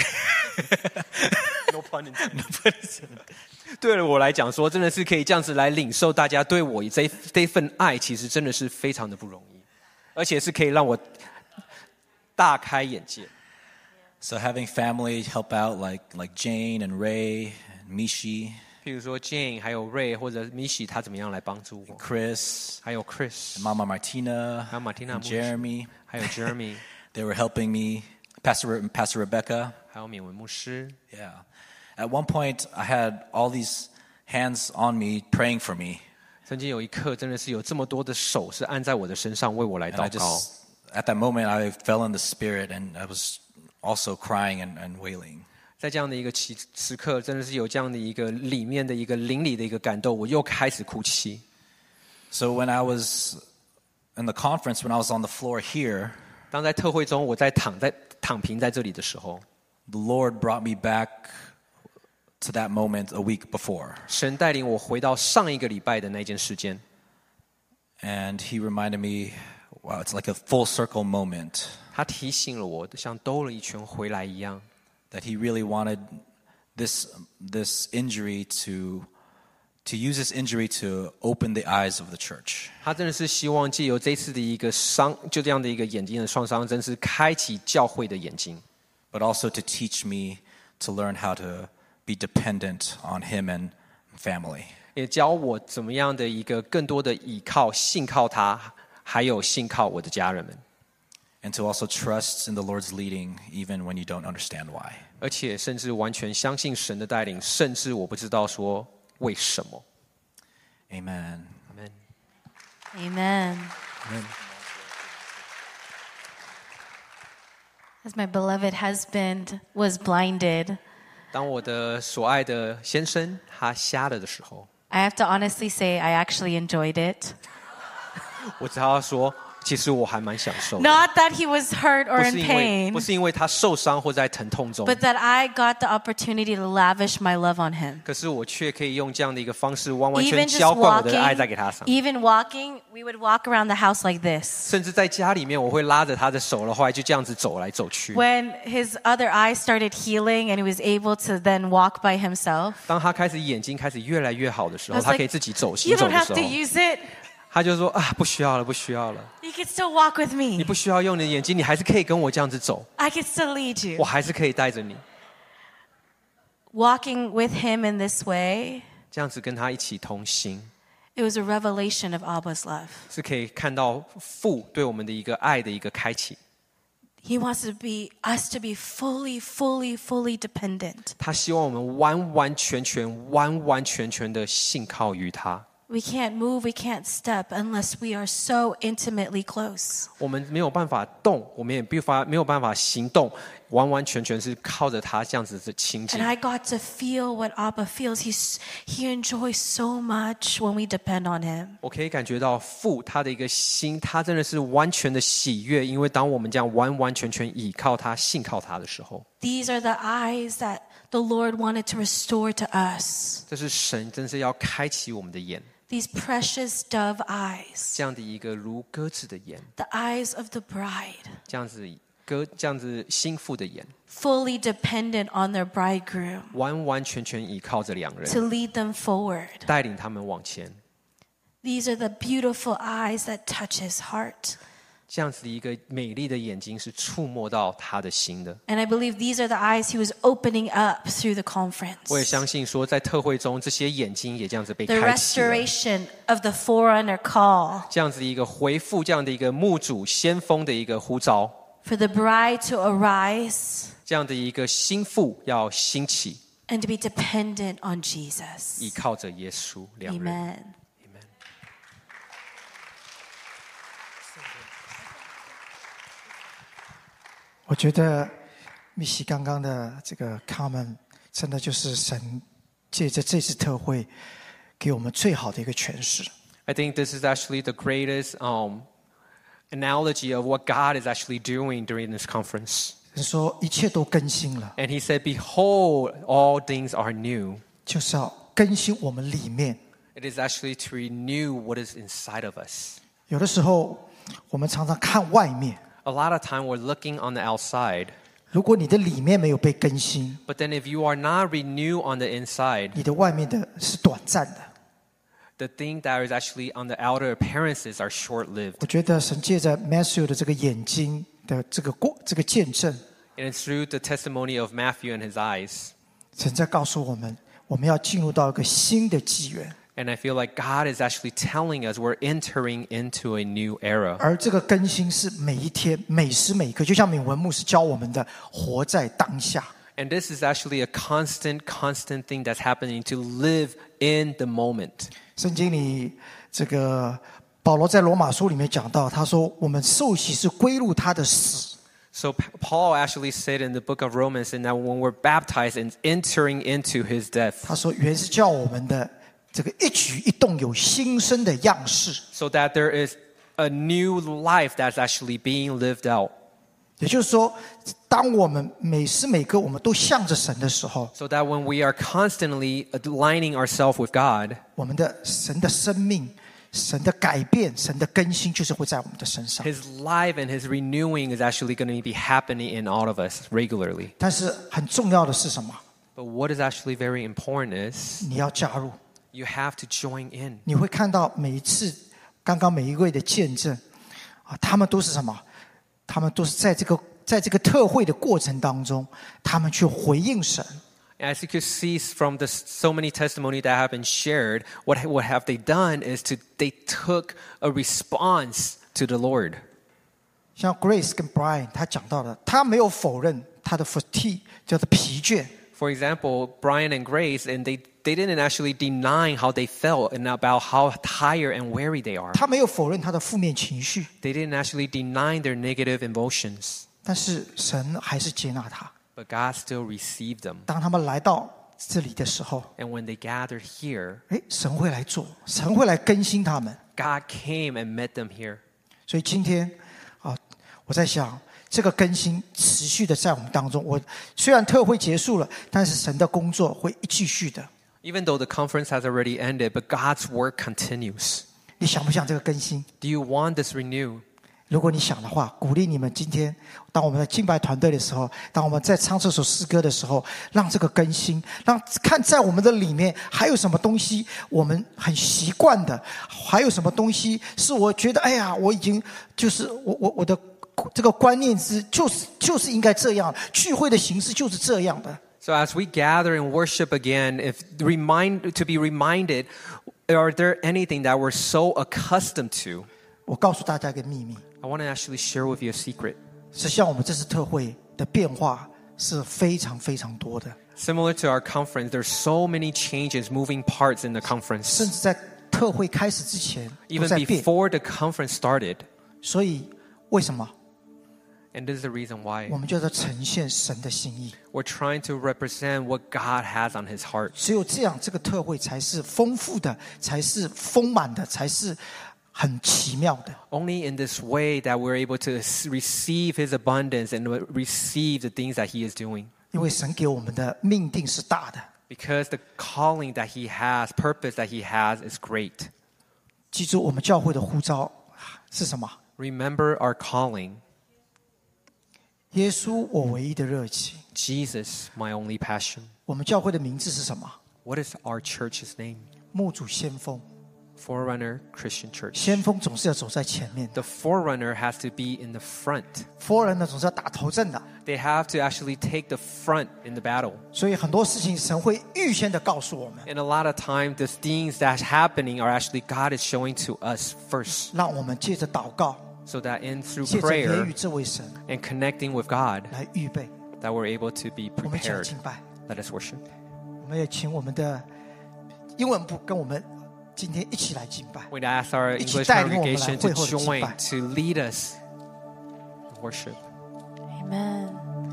No pun intended. 对了我来讲说，真的是可以这样子来领受大家对我这份爱，其实真的是非常的不容易，而且是可以让我大开眼界。 So having family help out like Jane and Ray and Mishi. 譬如说 Jane 还有 Ray 或者 Mishi 他怎么样来帮助我 Chris 还有 Chris Mama Martina 还有 Martina Jeremy 还有 Jeremy they were helping me Pastor Rebecca 还有勉文牧师 Yeah At one point I had all these hands on me praying for me 曾经有一刻真的是有这么多的手是按在我的身上为我来祷告 At that moment I fell in the spirit and I was also crying and wailing 在这样的一个时刻真的是有这样的一个里面的一个灵里的一个感动我又开始哭泣 So when I was in the conference when I was on the floor here 当在特会中我在躺平在这里的时候 The Lord brought me back to that moment a week before 神带领我回到上一个礼拜的那件时间 And he reminded me wow it's like a full circle moment 他提醒了我像兜了一圈回来一样 That he really wanted this injury to use this injury to open the eyes of the church. 他真的是希望借由这次的一个伤，就这样的一个眼睛的创伤，真是开启教会的眼睛。 But also to teach me to learn how to be dependent on him and family. 也教我怎么样的一个更多的倚靠、信靠他，还有信靠我的家人们。 And to also trust in the Lord's leading even when you don't understand why. 而且甚至完全相信神的带领，甚至我不知道说为什么。 Amen. Amen. Amen. Amen. As my beloved husband was blinded, 当我的所爱的先生他瞎了的时候， I have to honestly say I actually enjoyed it. 我只要说。其实我还蛮享受的 Not that he was hurt or in pain, 不是因为他受伤或在疼痛中 but that I got the opportunity to lavish my love on him. 可是我却可以用这样的一个方式完完全 Even just 浇灌我的 walking, 爱在给他上 even walking, we would walk around the house like this. 甚至在家里面我会拉着他的手了后来就这样子走来走去 When his other eye started healing and he was able to then walk by himself, 当他开始眼睛开始越来越好的时 I 候 was 他 like, 可以自己走 you 行走 don't 的 have 时 to 候 use it. 他就说啊不需要了不需要了 You can still walk with 你 me. 不需要用你的眼睛你还是可以跟我这样子走 I can still lead you. 我还是可以带着你 Walking with him in this way, 这样子跟他一起同行 it was a revelation of Abba's love. 是可以看到父对我们的一个爱的一个开启 He wants us to be fully dependent. 他希望我们完完全全的信靠于他 We can't move, we can't step unless we are so intimately close. 我们没有办法动我们也没有办法行动完完全全是靠着他这样子的亲近 And I got to feel what Abba feels. He enjoys so much when we depend on him. 我可以感觉到父他的一个心他真的是完全的喜悦因为当我们这样完完全全倚靠他信靠他的时候 These are the eyes that the Lord wanted to restore to us. 这是神真是要开启我们的眼 These precious dove eyes. 这样的一个如鸽子的眼 The eyes of the bride. 这样子心腹的眼 Fully dependent on their bridegroom 完完全全倚靠着两 to 人 lead them forward. 带领他们往前 These are the beautiful eyes that touch his heart. 这样子的一个美丽的眼睛是触摸到他的心的 And I believe these are the eyes he was opening up through the conference. 我也相信说在特会中这些眼睛也这样子被 The 开启了 restoration of the forerunner call 这样子一个回复这样的一个牧主先锋的一个呼召 for the bride to arise 这样的一个心腹要兴起 and to be dependent on Jesus. 依靠着耶稣两人 Amen. 我觉得密西刚刚的这个 comment 真的就是神借着这次特会给我们最好的一个诠释。 I think this is actually the greatest analogy of what God is actually doing during this conference. 神说一切都更新了， And he said, Behold, all things are new. 就是要更新我们里面。 It is actually to renew what is inside of us. 有的时候我们常常看外面， A lot of time we're looking on the outside. 如果你的里面没有被更新， But then if you are not renewed on the inside, 你的外面的是短暂的。 the thing that is actually on the outer appearances are short-lived. 我觉得神借着 Matthew 的这个眼睛的这个见证， And it's through the testimony of Matthew and his eyes. 神在告诉我们，我们要进入到一个新的纪元。 And I feel like God is actually telling us we're entering into a new era. 而这个更新是每一天、每时每刻，就像敏文牧师教我们的，活在当下。 And this is actually a constant thing that's happening to live in the moment. 圣经里，这个保罗在罗马书里面讲到，他说我们受洗是归入他的死。 So Paul actually said in the book of Romans that when we're baptized and entering into his death. 他说原是叫我们的这个一举一动有新生的样式。 So that there is a new life that's actually being lived out. 也就是说，当我们每时每刻我们都向着神的时候， So that when we are constantly aligning ourselves with God, 我们的神的生命、神的改变、神的更新，就是会在我们的身上。 His life and His renewing is actually going to be happening in all of us regularly. 但是很重要的是什么？ But what is actually very important is 你要加入。 you have to join in. 你会看到每一次，刚刚每一位的见证，啊，他们都是什么？他们都是在这个特会的过程当中，他们去回应神。 As you could see from the so many testimonies that have been shared, what have they done is they took a response to the Lord. 像 Grace 跟 Brian 他讲到的，他没有否认他的 fatigue 叫做疲倦。 For example, Brian and Grace, and they didn't actually deny how they felt and about how tired and weary they are. 他没有否认他的负面情绪， They didn't actually deny their negative emotions, 但是神还是接纳他。 but God still received them. 当他们来到这里的时候， And when they gathered here, 神会来做，神会来更新他们。 God came and met them here. 所以今天啊，我在想，这个更新持续的在我们当中。虽然特会结束了，但是神的工作会继续的。 Even though the conference has already ended, but God's work continues. 你想不想这个更新？ Do you want this renewed? 如果你想的话，鼓励你们今天，当我们的敬拜团队的时候，当我们在唱这首诗歌的时候，让这个更新，让看在我们的里面还有什么东西我们很习惯的，还有什么东西是我觉得，哎呀，我已经就是我的这个观念就是应该这样，聚会的形式就是这样的。 So as we gather and worship again, to be reminded, are there anything that we're so accustomed to? 我告诉大家一个秘密。 I want to actually share with you a secret. 实际上，我们这次特会的变化是非常非常多的。 Similar to our conference, there's so many changes, moving parts in the 甚 conference. 至在特会开始之前都 Even 在变。 before the conference started. 所以为什么？ And this is the reason why 我们就在呈现神的心意。 we're trying to represent what God has on His heart. 只有这样，这个特会才是丰富的，才是丰满的，才是很奇妙的。 Only in this way that we're able to receive His abundance and receive the things that He is doing. 因为神给我们的命定是大的。 Because the calling that He has, purpose that He has is great. 记住，我们教会的呼召是什么？ Remember our calling. 耶稣，我唯一的热情。 Jesus, my only passion. 我们教会的名字是什么？ What is our church's name? 牧主先锋。 Forerunner Christian Church. 先锋总是要走在前面。 The forerunner has to be in the front. Forerunner 总是要打头阵的。 They have to actually take the front in the battle. 所以很多事情神会预先的告诉我们， And a lot of time, the things that's happening are actually God is showing to us first. 让我们借着祷告， So that through 借着言 prayer 语这位神 and connecting with God, 来预备。 that we're able to be 我们一起来 prepared. 敬拜。 Let us worship. 我们也请我们的英文部跟我们今天一起来敬拜。 We'd ask our 一起 English 带领我们来 congregation to 会后的敬 join, 拜。 to lead us in worship. Amen.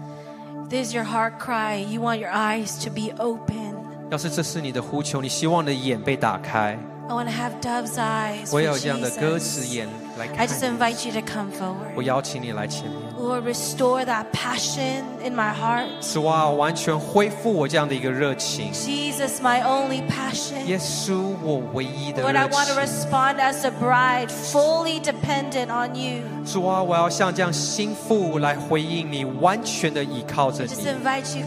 If this is your heart cry, you want your eyes to be open. 要是这是你的呼求，你希望你的眼被打开， I want to have dove's eyes 我 for 也有这样的鸽 Jesus. 子眼来 I 看 just 你。 invite you to come forward. 我邀请你来前面。 Lord, restore that passion in my heart. 主啊，完全恢复我这样的一个热情。 Jesus, my only passion. 耶稣，我唯一的 Lord, I 热 want to 情。 respond as a bride, fully dependent on you. 主啊，我要像这样心腹来回应你，完全的依靠着 Just 你。 invite you,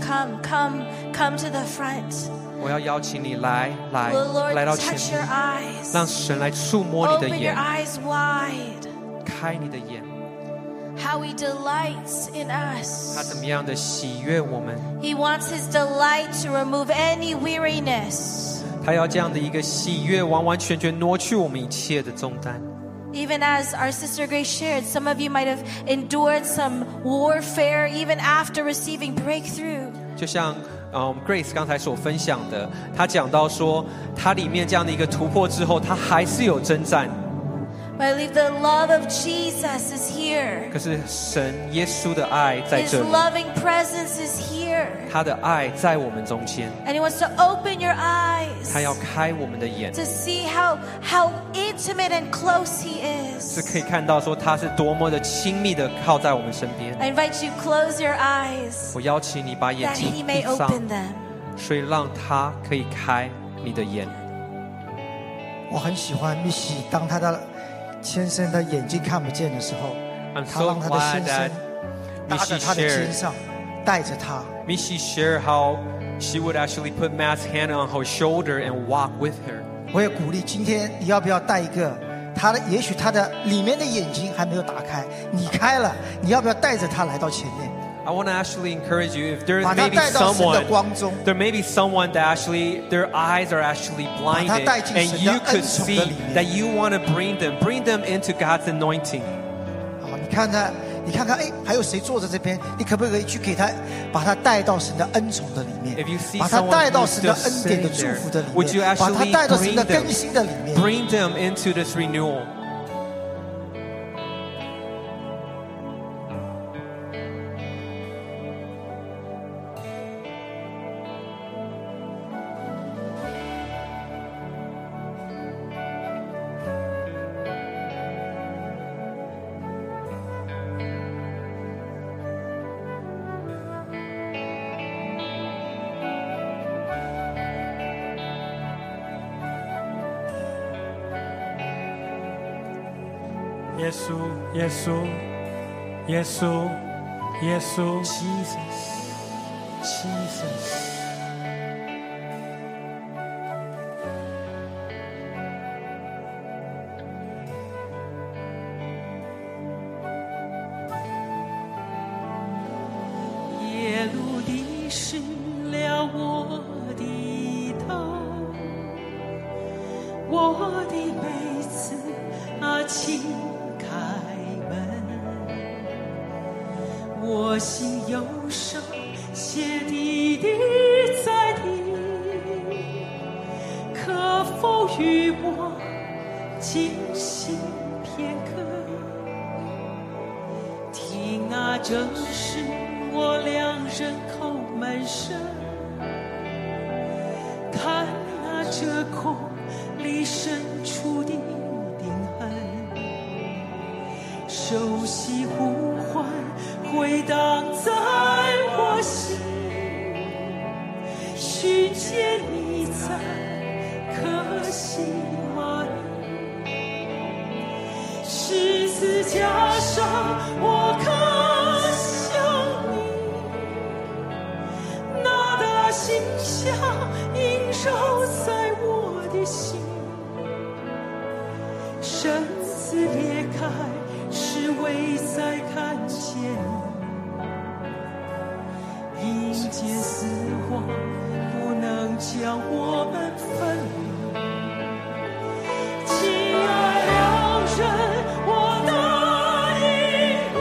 come to the front. 我要邀请你来 Lord, 来到前 touch your 面， eyes. 让神来触摸你的 Open your 眼， eyes wide. 开你的眼。 How he delights in 他 us. 怎么样的喜悦我们？ He wants his delight to remove any weariness. 他要这样的一个喜悦，完完全全挪去我们一切的重担。 Even as our sister Grace shared, some of you might have endured some warfare even after receiving breakthrough. 就像Grace 刚才所分享的，他讲到说，他里面这样的一个突破之后，他还是有征战。 But I believe the love of Jesus is here. 可是神耶稣的爱在 His 这里， loving presence is here. 他的爱在我们中间， And he wants to open your eyes 他要开我们的眼， to see how intimate and close he 是 is. 可以看到说他是多么的亲密的靠在我们身边。 I invite you close your eyes 我邀请你把眼 that 睛 he 闭 may 上， open them. 所以让他可以开你的眼。 我很喜欢密西，当他的先生的眼睛看不见的时候， I'm 他 so 让他的 glad 先 that 生搭着 Mishi 他的肩 shared. 上，带着他。 Mishi shared how she would actually put Matt's hand on her shoulder and walk with her. 我也鼓励今天你要不要带一个他的，也许他的里面的眼睛还没有打开，你开了，你要不要带着他来到前面？ I want to actually encourage you if there 把他 may be 带到神的 someone 光中。 there may be someone that actually their eyes are actually blinded 把他带进 and 神的 you could 恩宠的 see 里面。 that you want to bring them into God's anointing. 好，你看看，哎，还有谁坐在这边？你可不可以去给他，把他带到神的恩宠的里面 If you see， 把他 someone 带到 who's 神的 just 恩典的 sitting 祝 there, 福的里 would you 面，把他 actually 带到神的 bring them 更新的里面。 bring them into this renewal? Jesus. 夜露滴湿了我的头，我的杯子请开门，我心忧伤，歇地的在地，可否与我静息片刻？听啊，这是我两人口闷声，看啊，这空里深处的定痕，熟悉呼唤回荡在我心，寻见你在可西玛尼，十字架上我可想你，那大形象萦绕在我的心，身子裂开是为再看见你，阴间死亡不能将我们分离，亲爱两人我答应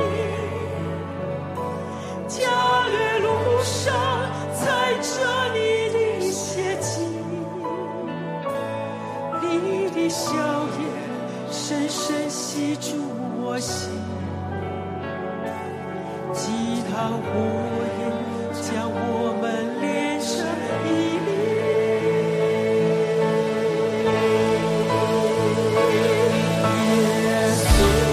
你，加略路上踩着你的血迹，你的笑颜深深吸住我心，鸡汤火焰将我们连成一粒。耶稣。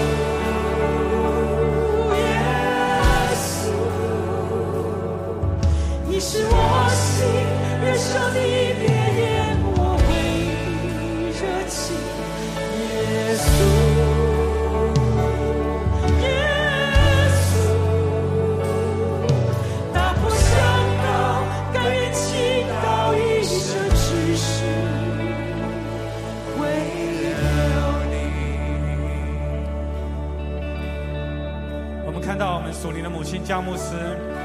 们看到我们属灵的母亲江牧师，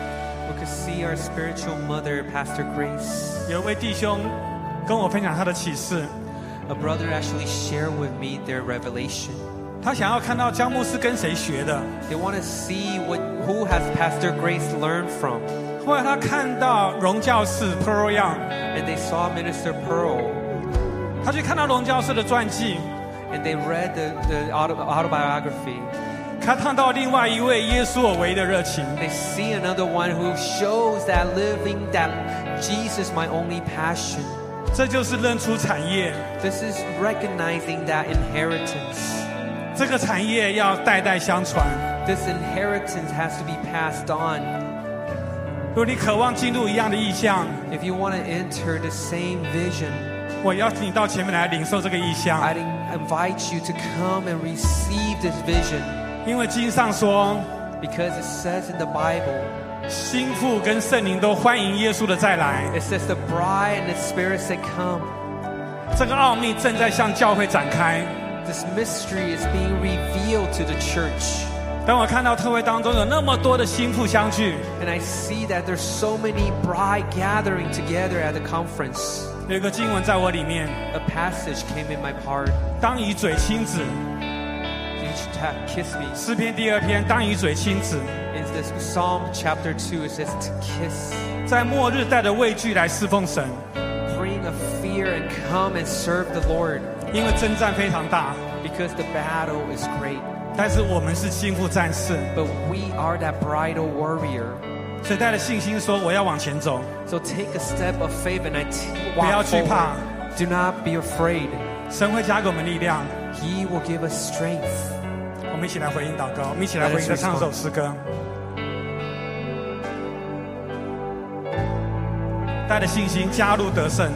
We could see our spiritual mother, Pastor Grace. 有一位弟兄跟我分享他的启示， A brother actually shared with me their revelation. 他想要看到江牧师跟谁学的。 They want to see who has Pastor Grace learned from. 后来他看到荣教士 Pearl Young， And they saw Minister Pearl. 他去看到荣教士的传记， And they read the autobiography. 他看到另外一位耶稣我唯一的热情。 They see another one who shows that living that Jesus my only passion. 这就是认出产业。 This is recognizing that inheritance. 这个产业要代代相传。 This inheritance has to be passed on. 如果你渴望进入一样的意象， If you want to enter the same vision, 我邀请你到前面来领受这个意象。 I invite you to come and receive this vision. 因为经上说， Because it says in the Bible, 新妇跟圣灵都欢迎耶稣的再来。 it says the bride and the spirit say come. 这个奥秘正在向教会展开。 This mystery is being revealed to the church. 当我看到特会当中有那么多的新妇相聚， And I see that there's so many bride gathering together at the conference. 有一个经文在我里面， A passage came in my heart. 当以嘴亲子。 You should kiss me. 诗篇第2篇，当以嘴亲子。 In this Psalm chapter 2, it says to kiss. 在末日带着畏惧来侍奉神。 Bring a fear and come and serve the Lord. 因为征战非常大。 Because the battle is great. 但是我们是心腹战士。 But we are that bridal warrior. 所以带着信心说，我要往前走。 So take a step of faith and I 不要 walk 惧怕。 forward. Do not be afraid. 神会加给我们力量。 He will give us strength. 我们一起来回应祷告，我们一起来回应的唱首诗歌。带着信心加入得胜。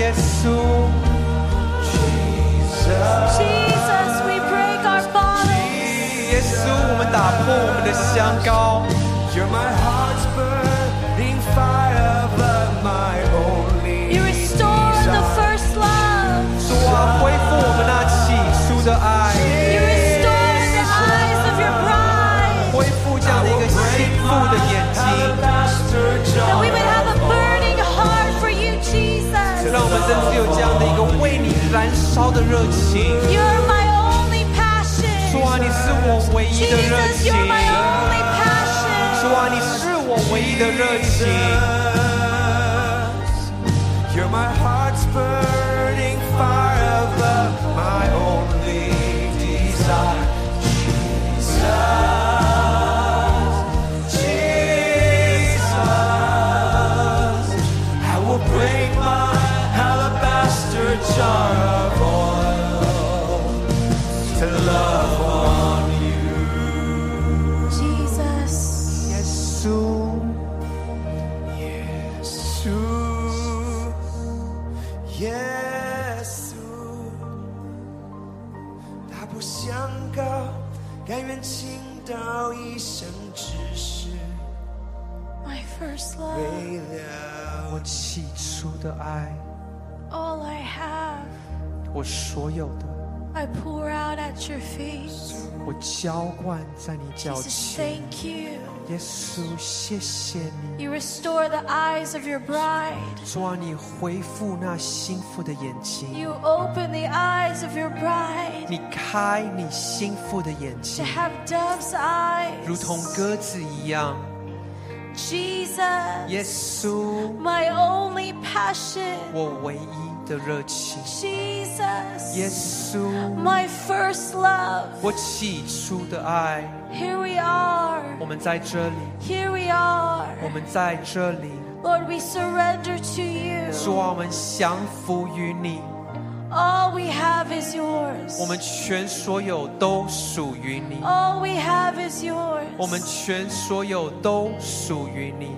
耶稣。 Jesus, we break our bottles. 耶稣，我们打破我们的香膏。 You're my heart's burning fire, but my only You restore the first love. 主啊，恢复我们那起初的爱。 You restore the eyes of your bride. 恢复这样的一个心腹的眼睛。 That we would have a burning heart for you, Jesus. 让我们真是有这样的一个为你燃烧的热情。 You're my only passion. 主啊，你是我唯一的热 Jesus, 情。 you're my only passion. 主啊，你是我唯一的热情。 You're my heart's burning fire, but my only desire. Jesus, I will break my alabaster jar of oil to love on you. Jesus. 耶稣， 耶稣，耶稣，大步相告，甘愿倾倒一生之事， My first love. 为了我起初的爱， All I have, 我所有的， I pour out at your feet. 我浇灌在你脚 Jesus, 前。 thank you. 耶稣，谢谢你。 You restore the eyes of your bride. 主啊，你恢复那心腹的眼睛， You open the eyes of your bride 你开你心腹的眼 to 睛， have dove's eyes. 如同鸽子一样。 Jesus, 耶稣， my only passion. 我唯一的热情。 Jesus, 耶稣， my first love. 我起初的爱。 Here we are. 我们在这里， Here we are. 我们在这里。 Lord, we surrender to you. 主啊，我们降服于你， All we have is yours. 我们全所有都属于你， All we have is yours. 我们全所有都属于你。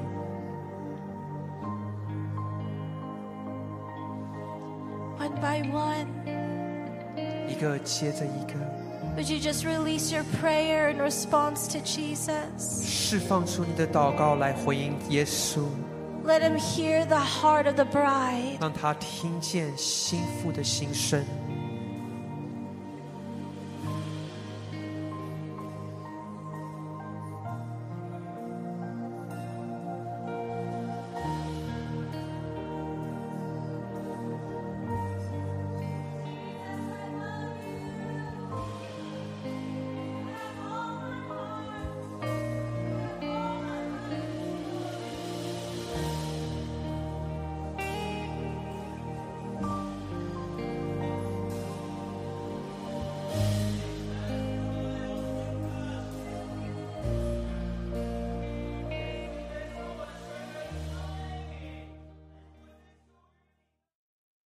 One by one, 一个接着一个， would you just release your prayer in response to Jesus? 释放出你的祷告来回应耶稣， Let him hear the heart of the bride. 让他听见心腹的心声。